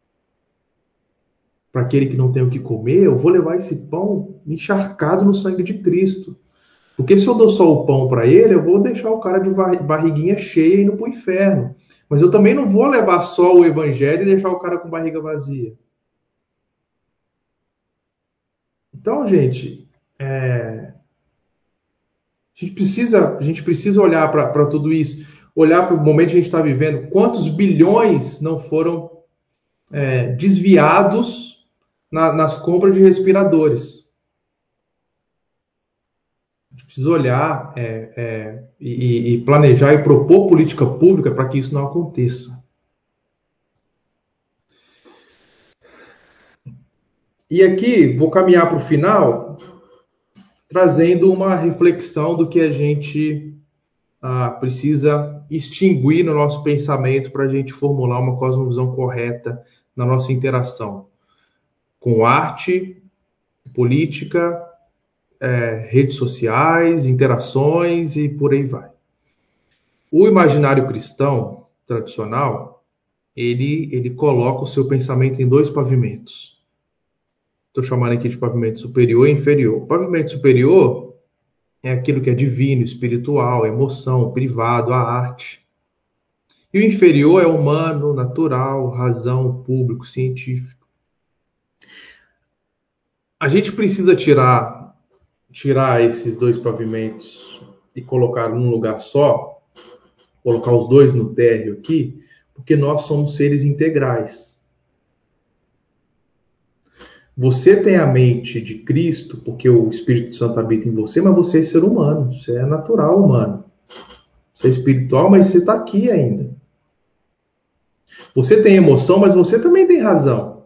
para aquele que não tem o que comer, eu vou levar esse pão encharcado no sangue de Cristo. Porque se eu dou só o pão para ele, eu vou deixar o cara de barriguinha cheia indo para o inferno. Mas eu também não vou levar só o evangelho e deixar o cara com barriga vazia. Então, gente, é... a gente precisa, a gente precisa olhar para tudo isso, olhar para o momento que a gente está vivendo. Quantos bilhões não foram é, desviados na, nas compras de respiradores? A gente precisa olhar é, é, e, e planejar e propor política pública para que isso não aconteça. E aqui, vou caminhar para o final, trazendo uma reflexão do que a gente ah, precisa extinguir no nosso pensamento para a gente formular uma cosmovisão correta na nossa interação com arte, política, é, redes sociais, interações e por aí vai. O imaginário cristão tradicional, ele, ele coloca o seu pensamento em dois pavimentos. Estou chamando aqui de pavimento superior e inferior. O pavimento superior é aquilo que é divino, espiritual, emoção, privado, a arte. E o inferior é humano, natural, razão, público, científico. A gente precisa tirar, tirar esses dois pavimentos e colocar num lugar só, colocar os dois no térreo aqui, porque nós somos seres integrais. Você tem a mente de Cristo, porque o Espírito Santo habita em você, mas você é ser humano, você é natural humano. Você é espiritual, mas você está aqui ainda. Você tem emoção, mas você também tem razão.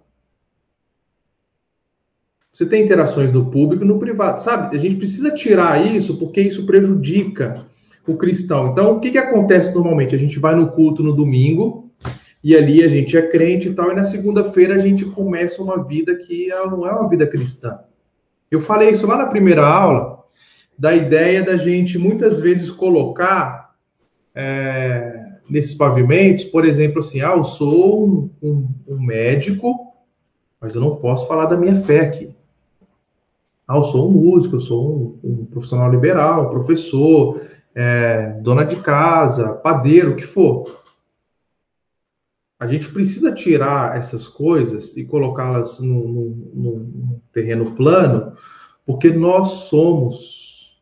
Você tem interações no público e no privado. Sabe, a gente precisa tirar isso porque isso prejudica o cristão. Então, o que, que acontece normalmente? A gente vai no culto no domingo e ali a gente é crente e tal, e na segunda-feira a gente começa uma vida que ela não é uma vida cristã. Eu falei isso lá na primeira aula, da ideia da gente muitas vezes colocar é, nesses pavimentos, por exemplo, assim, ah, eu sou um, um, um médico, mas eu não posso falar da minha fé aqui. Ah, eu sou um músico, eu sou um, um profissional liberal, professor, é, dona de casa, padeiro, o que for. A gente precisa tirar essas coisas e colocá-las num terreno plano, porque nós somos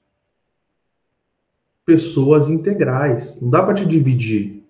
pessoas integrais. Não dá para te dividir.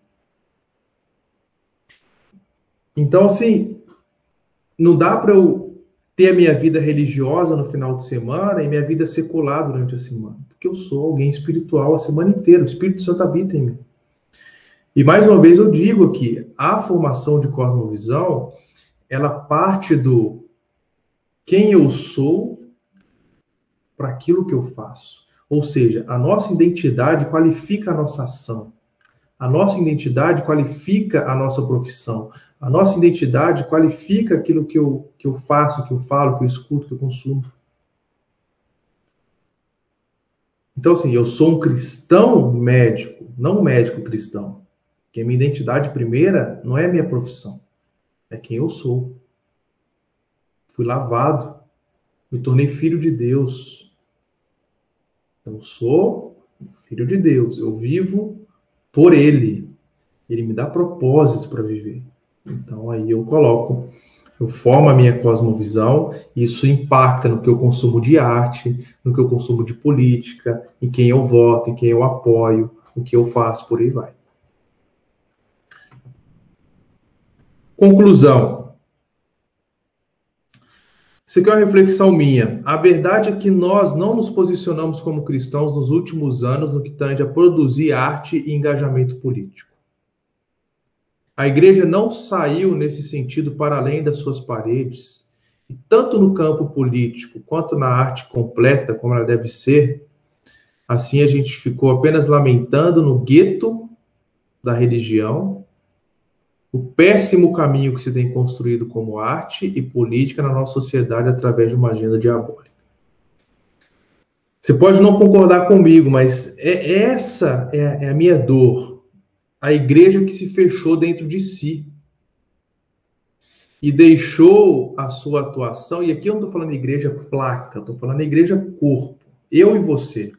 Então, assim, não dá para eu ter a minha vida religiosa no final de semana e minha vida secular durante a semana. Porque eu sou alguém espiritual a semana inteira. O Espírito Santo habita em mim. E mais uma vez eu digo aqui, a formação de cosmovisão, ela parte do quem eu sou para aquilo que eu faço. Ou seja, a nossa identidade qualifica a nossa ação. A nossa identidade qualifica a nossa profissão. A nossa identidade qualifica aquilo que eu, que eu faço, que eu falo, que eu escuto, que eu consumo. Então, assim, eu sou um cristão médico, não um médico cristão. Porque a minha identidade primeira não é a minha profissão, é quem eu sou. Fui lavado, me tornei filho de Deus. Então, eu sou filho de Deus. Eu vivo por Ele. Ele me dá propósito para viver. Então, aí eu coloco, eu formo a minha cosmovisão, e isso impacta no que eu consumo de arte, no que eu consumo de política, em quem eu voto, em quem eu apoio, o que eu faço, por aí vai. Conclusão. Isso aqui é uma reflexão minha. A verdade é que nós não nos posicionamos como cristãos nos últimos anos no que tange a produzir arte e engajamento político. A igreja não saiu nesse sentido para além das suas paredes. E tanto no campo político quanto na arte completa, como ela deve ser, assim a gente ficou apenas lamentando no gueto da religião o péssimo caminho que se tem construído como arte e política na nossa sociedade através de uma agenda diabólica. Você pode não concordar comigo, mas é, essa é, é a minha dor. A igreja que se fechou dentro de si e deixou a sua atuação, e aqui eu não estou falando de igreja placa, estou falando de igreja corpo, eu e você.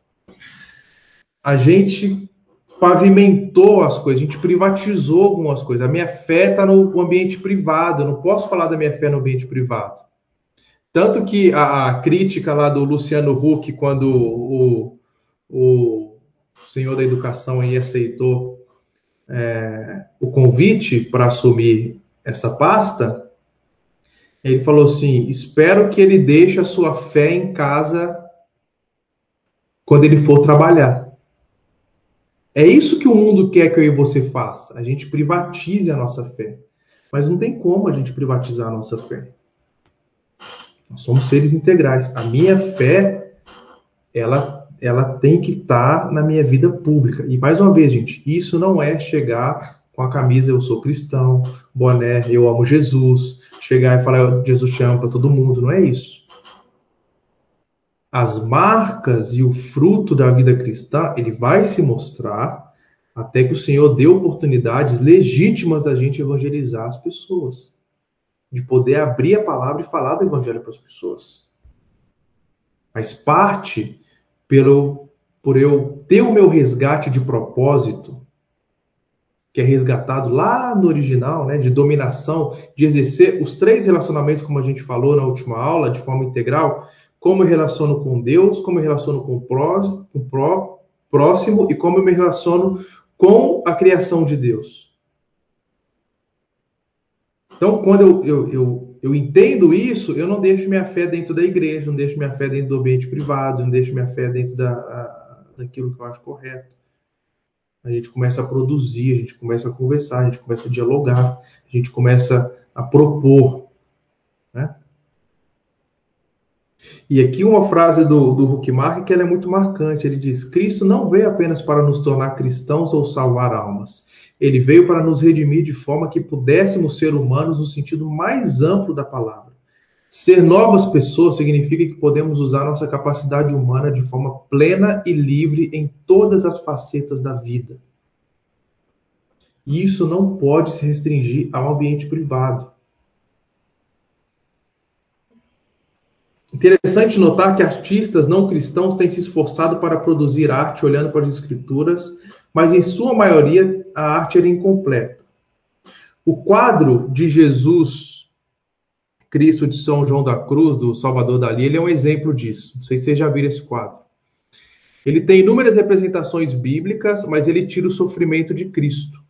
A gente pavimentou as coisas, a gente privatizou algumas coisas. A minha fé está no ambiente privado, eu não posso falar da minha fé no ambiente privado. Tanto que a, a crítica lá do Luciano Huck, quando o, o senhor da educação aí aceitou é, o convite para assumir essa pasta, ele falou assim: espero que ele deixe a sua fé em casa quando ele for trabalhar. É isso que o mundo quer que eu e você faça. A gente privatize a nossa fé. Mas não tem como a gente privatizar a nossa fé. Nós somos seres integrais. A minha fé, ela, ela tem que estar na minha vida pública. E mais uma vez, gente, isso não é chegar com a camisa eu sou cristão, boné eu amo Jesus, chegar e falar Jesus te ama para todo mundo. Não é isso. As marcas e o fruto da vida cristã, ele vai se mostrar até que o Senhor dê oportunidades legítimas da gente evangelizar as pessoas, de poder abrir a palavra e falar do evangelho para as pessoas. Mas parte pelo, por eu ter o meu resgate de propósito, que é resgatado lá no original, né, de dominação, de exercer os três relacionamentos, como a gente falou na última aula, de forma integral, como eu relaciono com Deus, como eu relaciono com o, pró, com o próximo e como eu me relaciono com a criação de Deus. Então, quando eu, eu, eu, eu entendo isso, eu não deixo minha fé dentro da igreja, não deixo minha fé dentro do ambiente privado, não deixo minha fé dentro da, a, daquilo que eu acho correto. A gente começa a produzir, a gente começa a conversar, a gente começa a dialogar, a gente começa a propor, né? E aqui uma frase do, do Huckmark que ela é muito marcante. Ele diz: Cristo não veio apenas para nos tornar cristãos ou salvar almas. Ele veio para nos redimir de forma que pudéssemos ser humanos no sentido mais amplo da palavra. Ser novas pessoas significa que podemos usar nossa capacidade humana de forma plena e livre em todas as facetas da vida. E isso não pode se restringir ao ambiente privado. Interessante notar que artistas não cristãos têm se esforçado para produzir arte olhando para as escrituras, mas em sua maioria a arte era incompleta. O quadro de Jesus Cristo de São João da Cruz, do Salvador Dalí, ele é um exemplo disso. Não sei se vocês já viram esse quadro. Ele tem inúmeras representações bíblicas, mas ele tira o sofrimento de Cristo.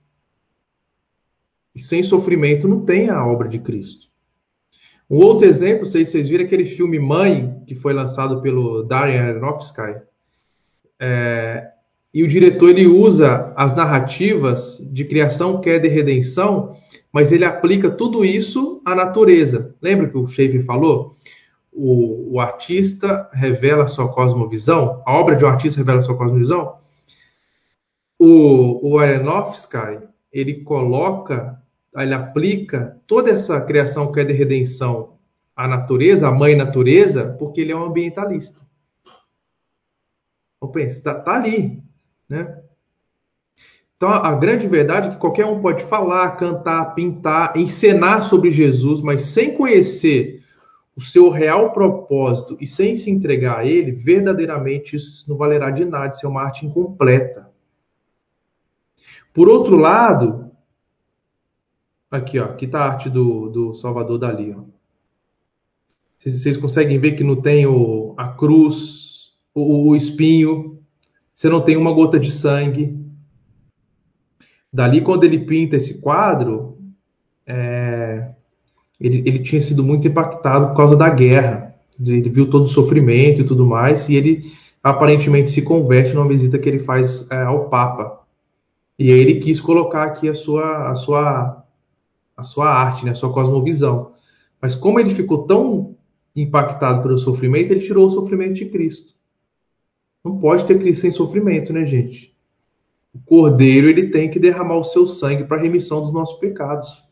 E sem sofrimento não tem a obra de Cristo. Um outro exemplo, não sei se vocês viram, aquele filme Mãe, que foi lançado pelo Darren Aronofsky. É, E o diretor ele usa as narrativas de criação, queda e redenção, mas ele aplica tudo isso à natureza. Lembra que o Schaeffer falou? O, o artista revela sua cosmovisão, a obra de um artista revela sua cosmovisão. O, o Aronofsky, ele coloca, ele aplica toda essa criação, queda e redenção à natureza, à mãe natureza, porque ele é um ambientalista. Então, pensa, tá, tá ali, né? Então, a grande verdade é que qualquer um pode falar, cantar, pintar, encenar sobre Jesus, mas sem conhecer o seu real propósito e sem se entregar a ele, verdadeiramente isso não valerá de nada, isso é uma arte incompleta. Por outro lado, aqui, ó, aqui está a arte do, do Salvador Dalí. Ó. Vocês, vocês conseguem ver que não tem o, a cruz, o, o espinho, você não tem uma gota de sangue. Dali, quando ele pinta esse quadro, é, ele, ele tinha sido muito impactado por causa da guerra. Ele viu todo o sofrimento e tudo mais, e ele aparentemente se converte numa visita que ele faz é, ao Papa. E aí ele quis colocar aqui a sua, a sua, a sua arte, né, a sua cosmovisão. Mas como ele ficou tão impactado pelo sofrimento, ele tirou o sofrimento de Cristo. Não pode ter Cristo sem sofrimento, né, gente? O Cordeiro ele tem que derramar o seu sangue para a remissão dos nossos pecados.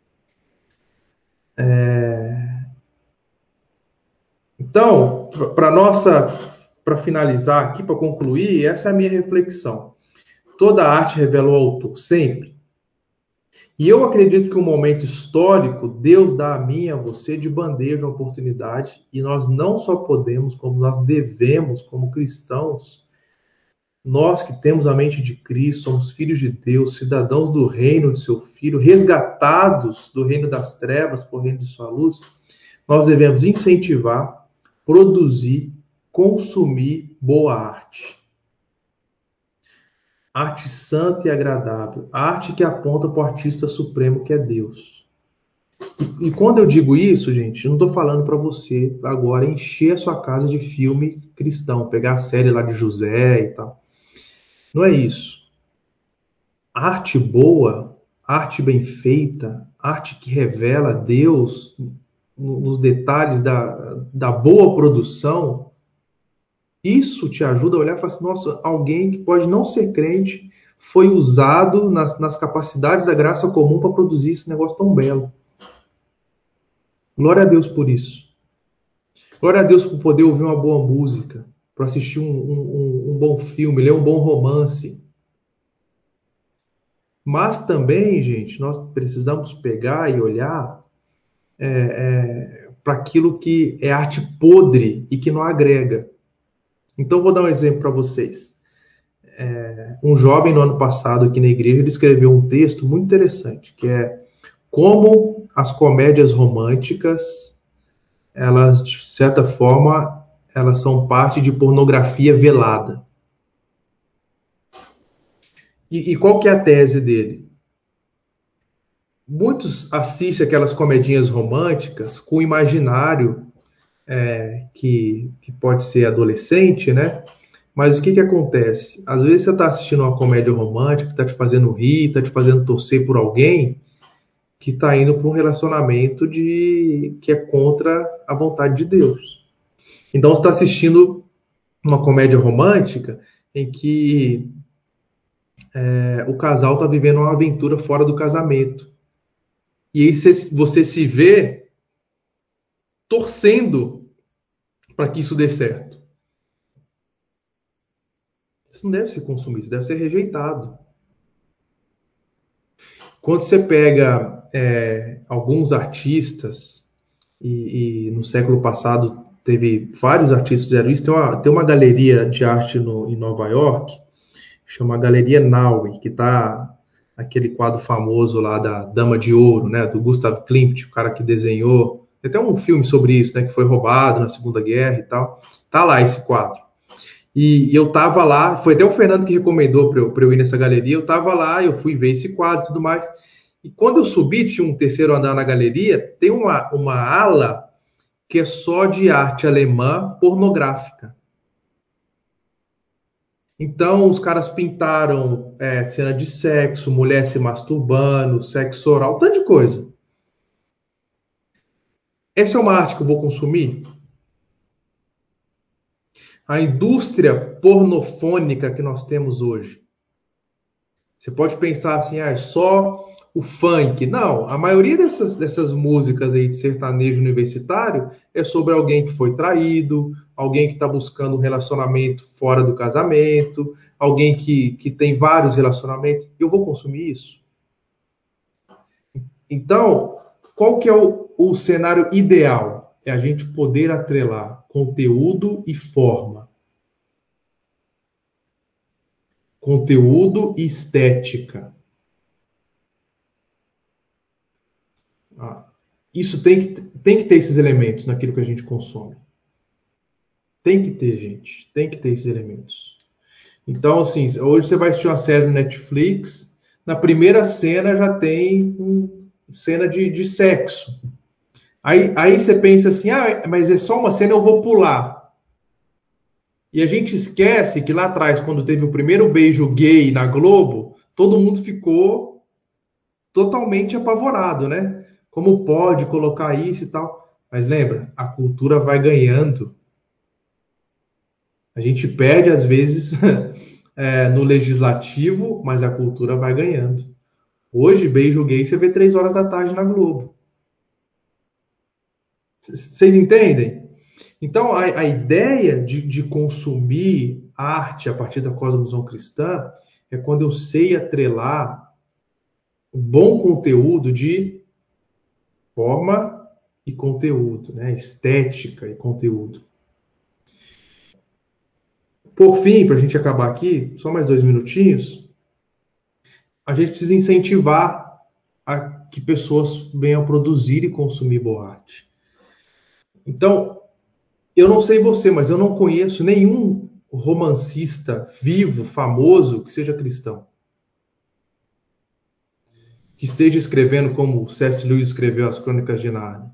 É... Então, para nossa, para finalizar aqui, para concluir, essa é a minha reflexão. Toda arte revela o autor, sempre. E eu acredito que um momento histórico, Deus dá a mim e a você de bandeja uma oportunidade, e nós não só podemos, como nós devemos, como cristãos, nós que temos a mente de Cristo, somos filhos de Deus, cidadãos do reino de seu Filho, resgatados do reino das trevas por reino de sua luz, nós devemos incentivar, produzir, consumir boa arte. Arte santa e agradável. Arte que aponta para o artista supremo que é Deus. E, e quando eu digo isso, gente, eu não estou falando para você agora encher a sua casa de filme cristão, pegar a série lá de José e tal. Não é isso. Arte boa, arte bem feita, arte que revela Deus nos detalhes da, da boa produção, isso te ajuda a olhar e falar assim, nossa, alguém que pode não ser crente foi usado nas, nas capacidades da graça comum para produzir esse negócio tão belo. Glória a Deus por isso. Glória a Deus por poder ouvir uma boa música, por assistir um, um, um bom filme, ler um bom romance. Mas também, gente, nós precisamos pegar e olhar é, é, para aquilo que é arte podre e que não agrega. Então, vou dar um exemplo para vocês. É, um jovem no ano passado aqui na igreja ele escreveu um texto muito interessante, que é como as comédias românticas, elas, de certa forma, elas são parte de pornografia velada. E, e qual que é a tese dele? Muitos assistem aquelas comedinhas românticas com o imaginário é, que, que pode ser adolescente, né? Mas o que, que acontece? Às vezes você está assistindo uma comédia romântica que está te fazendo rir, está te fazendo torcer por alguém que está indo para um relacionamento de que é contra a vontade de Deus. Então você está assistindo uma comédia romântica em que é, o casal está vivendo uma aventura fora do casamento. E aí você, você se vê torcendo para que isso dê certo. Isso não deve ser consumido, isso deve ser rejeitado. Quando você pega é, alguns artistas, e, e no século passado teve vários artistas que fizeram isso, tem uma, tem uma galeria de arte no, em Nova York, chama Galeria Naui, que está aquele quadro famoso lá da Dama de Ouro, né, do Gustav Klimt, o cara que desenhou. Tem até um filme sobre isso, né, que foi roubado na Segunda Guerra e tal. Tá lá esse quadro. E, e eu tava lá, foi até o Fernando que recomendou para eu, pra eu ir nessa galeria. Eu tava lá, eu fui ver esse quadro e tudo mais. E quando eu subi, tinha um terceiro andar na galeria, tem uma, uma ala que é só de arte alemã pornográfica. Então, os caras pintaram é, cena de sexo, mulher se masturbando, sexo oral, tanta de coisa. Essa é uma arte que eu vou consumir? A indústria pornofônica que nós temos hoje. Você pode pensar assim, ah, é só o funk. Não, a maioria dessas, dessas músicas aí de sertanejo universitário é sobre alguém que foi traído, alguém que está buscando um relacionamento fora do casamento, alguém que, que tem vários relacionamentos. Eu vou consumir isso? Então, qual que é o, o cenário ideal? É a gente poder atrelar conteúdo e forma. Conteúdo e estética. Ah, isso tem que, tem que ter esses elementos naquilo que a gente consome. Tem que ter, gente. Tem que ter esses elementos. Então, assim, hoje você vai assistir uma série no Netflix, na primeira cena já tem um, cena de, de sexo. Aí, aí você pensa assim, ah, mas é só uma cena, eu vou pular. E a gente esquece que lá atrás, quando teve o primeiro beijo gay na Globo, todo mundo ficou totalmente apavorado, né? Como pode colocar isso e tal? Mas lembra, a cultura vai ganhando. A gente perde, às vezes, é, no legislativo, mas a cultura vai ganhando. Hoje, beijo gay você vê três horas da tarde na Globo. Vocês entendem? Então, a, a ideia de, de consumir arte a partir da cosmovisão cristã é quando eu sei atrelar um bom conteúdo de forma e conteúdo, né? Estética e conteúdo. Por fim, para a gente acabar aqui, só mais dois minutinhos, a gente precisa incentivar a que pessoas venham produzir e consumir boa arte. Então, eu não sei você, mas eu não conheço nenhum romancista vivo, famoso, que seja cristão. Que esteja escrevendo como C S. Lewis escreveu as Crônicas de Nárnia.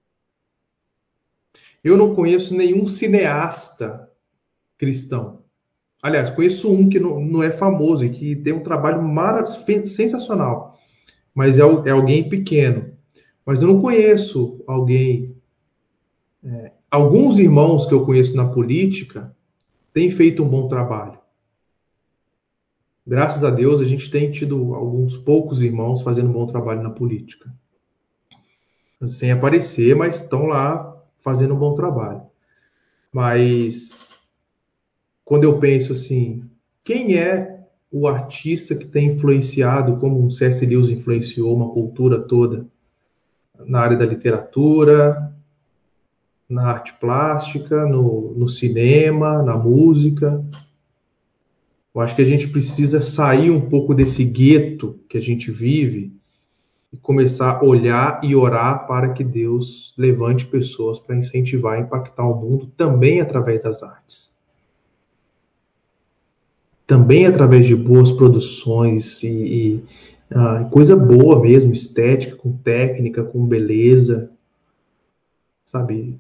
Eu não conheço nenhum cineasta cristão. Aliás, conheço um que não, não é famoso e que tem um trabalho maravilhoso, sensacional, mas é, é alguém pequeno. Mas eu não conheço alguém. É, alguns irmãos que eu conheço na política têm feito um bom trabalho. Graças a Deus, a gente tem tido alguns poucos irmãos fazendo um bom trabalho na política. Sem aparecer, mas estão lá fazendo um bom trabalho. Mas quando eu penso assim, quem é o artista que tem influenciado, como um C S. Lewis influenciou uma cultura toda na área da literatura, na arte plástica, no, no cinema, na música? Eu acho que a gente precisa sair um pouco desse gueto que a gente vive e começar a olhar e orar para que Deus levante pessoas para incentivar e impactar o mundo também através das artes. Também através de boas produções e, e ah, coisa boa mesmo, estética, com técnica, com beleza, sabe?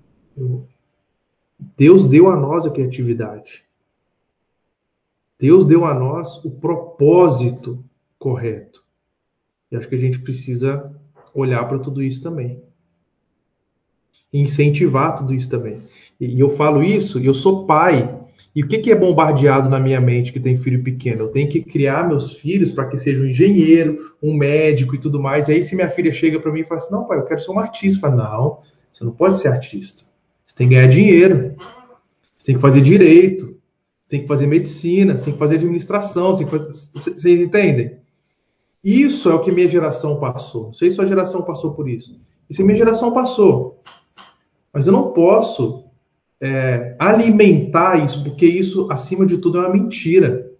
Deus deu a nós a criatividade. Deus deu a nós o propósito correto. E acho que a gente precisa olhar para tudo isso também. E incentivar tudo isso também. E eu falo isso, e eu sou pai. E o que, que é bombardeado na minha mente que tem filho pequeno? Eu tenho que criar meus filhos para que seja um engenheiro, um médico e tudo mais. E aí se minha filha chega para mim e fala assim, não pai, eu quero ser um artista. Eu falo, não, você não pode ser artista. Você tem que ganhar dinheiro. Você tem que fazer direito. Você tem que fazer medicina. Você tem que fazer administração. Você tem que fazer... Vocês entendem? Isso é o que minha geração passou. Não sei se sua geração passou por isso. Isso a minha geração passou. Mas eu não posso é, alimentar isso, porque isso, acima de tudo, é uma mentira.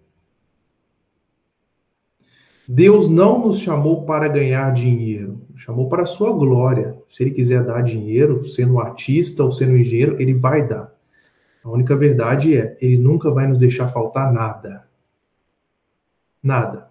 Deus não nos chamou para ganhar dinheiro, chamou para a sua glória. Se Ele quiser dar dinheiro, sendo um artista ou sendo um engenheiro, Ele vai dar. A única verdade é, Ele nunca vai nos deixar faltar nada. Nada.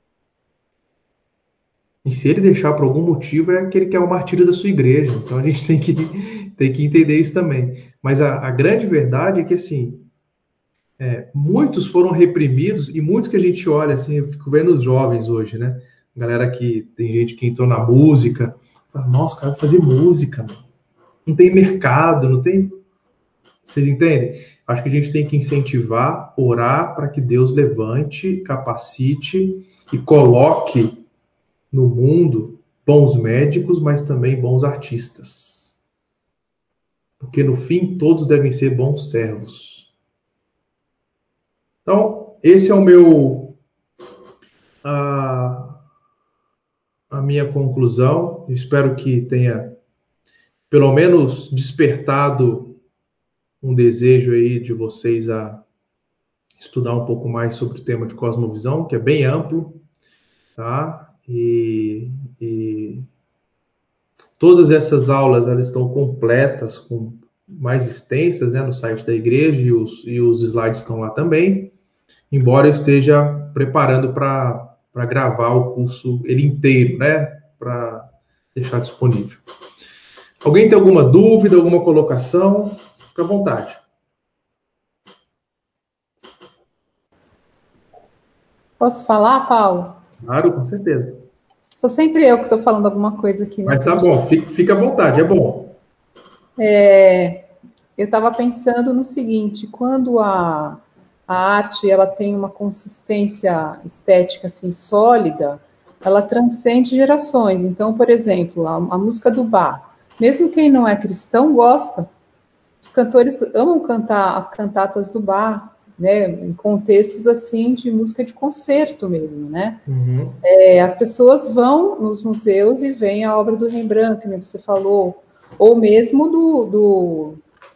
E se Ele deixar por algum motivo, é que Ele quer o martírio da sua igreja. Então a gente tem que, tem que entender isso também. Mas a, a grande verdade é que, assim, É, muitos foram reprimidos e muitos que a gente olha assim, eu fico vendo os jovens hoje, né? Galera que tem gente que entrou na música, fala, nossa, o cara vai fazer música, mano. Não tem mercado, não tem. Vocês entendem? Acho que a gente tem que incentivar, orar para que Deus levante, capacite e coloque no mundo bons médicos, mas também bons artistas. Porque no fim todos devem ser bons servos. Então, esse é o meu a, a minha conclusão. Espero que tenha pelo menos despertado um desejo aí de vocês a estudar um pouco mais sobre o tema de cosmovisão, que é bem amplo, tá? E, e todas essas aulas elas estão completas, com mais extensas, né, no site da igreja e os, e os slides estão lá também, embora eu esteja preparando para gravar o curso ele inteiro, né, para deixar disponível. Alguém tem alguma dúvida, alguma colocação? Fica à vontade. Posso falar, Paulo? Claro, com certeza. Sou sempre eu que estou falando alguma coisa aqui, né? Mas Porque a tá gente... bom, fica, fica à vontade, é bom. é, eu estava pensando no seguinte, quando a, a arte ela tem uma consistência estética assim sólida, ela transcende gerações. Então, por exemplo, a, a música do Bach, mesmo quem não é cristão gosta. Os cantores amam cantar as cantatas do Bach, né, em contextos assim de música de concerto mesmo, né? Uhum. É, as pessoas vão nos museus e veem a obra do Rembrandt, que você falou, ou mesmo do, do,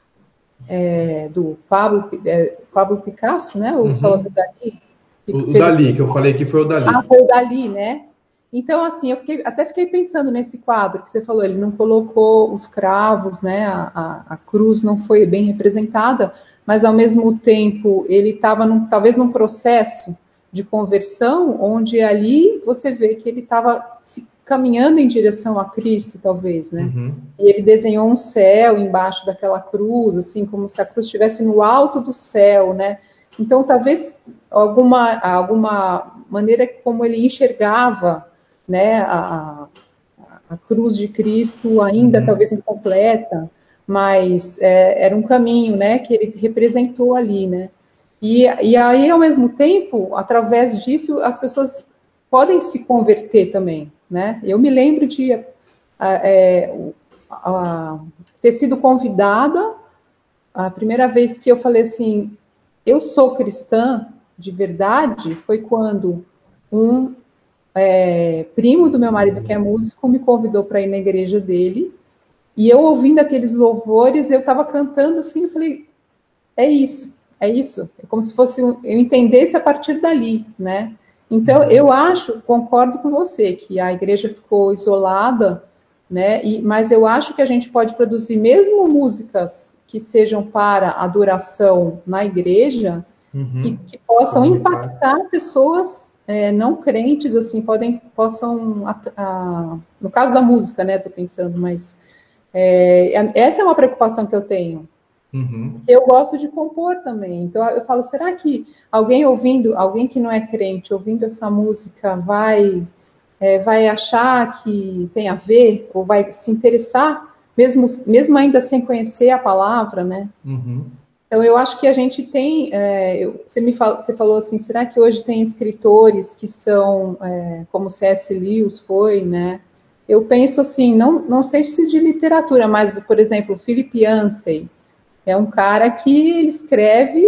é, do Pablo, é, Pablo Picasso, né? O Salvador Uhum. Dalí, que O, o fez Dali, aquele... que eu falei que foi o Ah, Dali. foi o Dali, né? Então, assim, eu fiquei, até fiquei pensando nesse quadro que você falou, ele não colocou os cravos, né? A, a, a cruz não foi bem representada, mas ao mesmo tempo ele estava talvez num processo de conversão, onde ali você vê que ele estava se caminhando em direção a Cristo, talvez, né? Uhum. E ele desenhou um céu embaixo daquela cruz, assim, como se a cruz estivesse no alto do céu, né? Então, talvez alguma, alguma maneira como ele enxergava, né, a, a cruz de Cristo ainda Uhum. talvez incompleta, mas é, era um caminho, né, que ele representou ali, né. E, e aí, ao mesmo tempo, através disso, as pessoas podem se converter também, né. Eu me lembro de é, a, ter sido convidada, a primeira vez que eu falei assim, eu sou cristã de verdade, foi quando um é, primo do meu marido, que é músico, me convidou para ir na igreja dele. E eu ouvindo aqueles louvores, eu estava cantando assim, eu falei, é isso, é isso. É como se fosse eu entendesse a partir dali, né? Então, Uhum. eu acho, concordo com você, que a igreja ficou isolada, né? E, mas eu acho que a gente pode produzir mesmo músicas que sejam para adoração na igreja, que, Uhum. que possam Comunitário. impactar pessoas é, não crentes, assim, podem, possam, a, a, no caso da música, né, tô pensando, mas é, essa é uma preocupação que eu tenho, Uhum. porque eu gosto de compor também, então eu falo, será que alguém ouvindo, alguém que não é crente, ouvindo essa música, vai, é, vai achar que tem a ver, ou vai se interessar, mesmo, mesmo ainda sem conhecer a palavra, né? Uhum. Então, eu acho que a gente tem. É, eu, você, me fal, você falou assim: será que hoje tem escritores que são é, como C S. Lewis foi, né? Eu penso assim, não, não sei se de literatura, mas, por exemplo, Philip Yancey é um cara que ele escreve.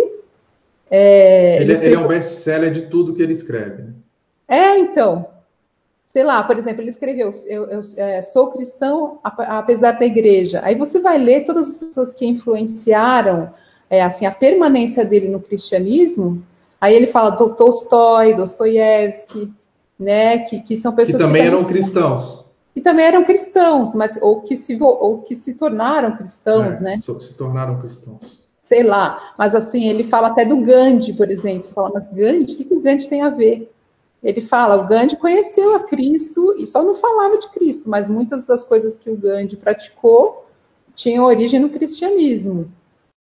É, ele Ele, é- ele é um escreveu. best-seller de tudo que ele escreve, né? É, então, sei lá, por exemplo, ele escreveu: eu, eu é, sou cristão apesar da igreja. Aí você vai ler todas as pessoas que influenciaram é, assim a permanência dele no cristianismo. Aí ele fala do Tolstói, Dostoiévski, né, que, que são Que pessoas que também também, eram cristãos. que também eram cristãos, mas ou que se ou que se tornaram cristãos, É, né? so- se tornaram cristãos. Sei lá. Mas assim ele fala até do Gandhi, por exemplo. Você fala, mas Gandhi, o que, que o Gandhi tem a ver? Ele fala, o Gandhi conheceu a Cristo e só não falava de Cristo, mas muitas das coisas que o Gandhi praticou tinham origem no cristianismo.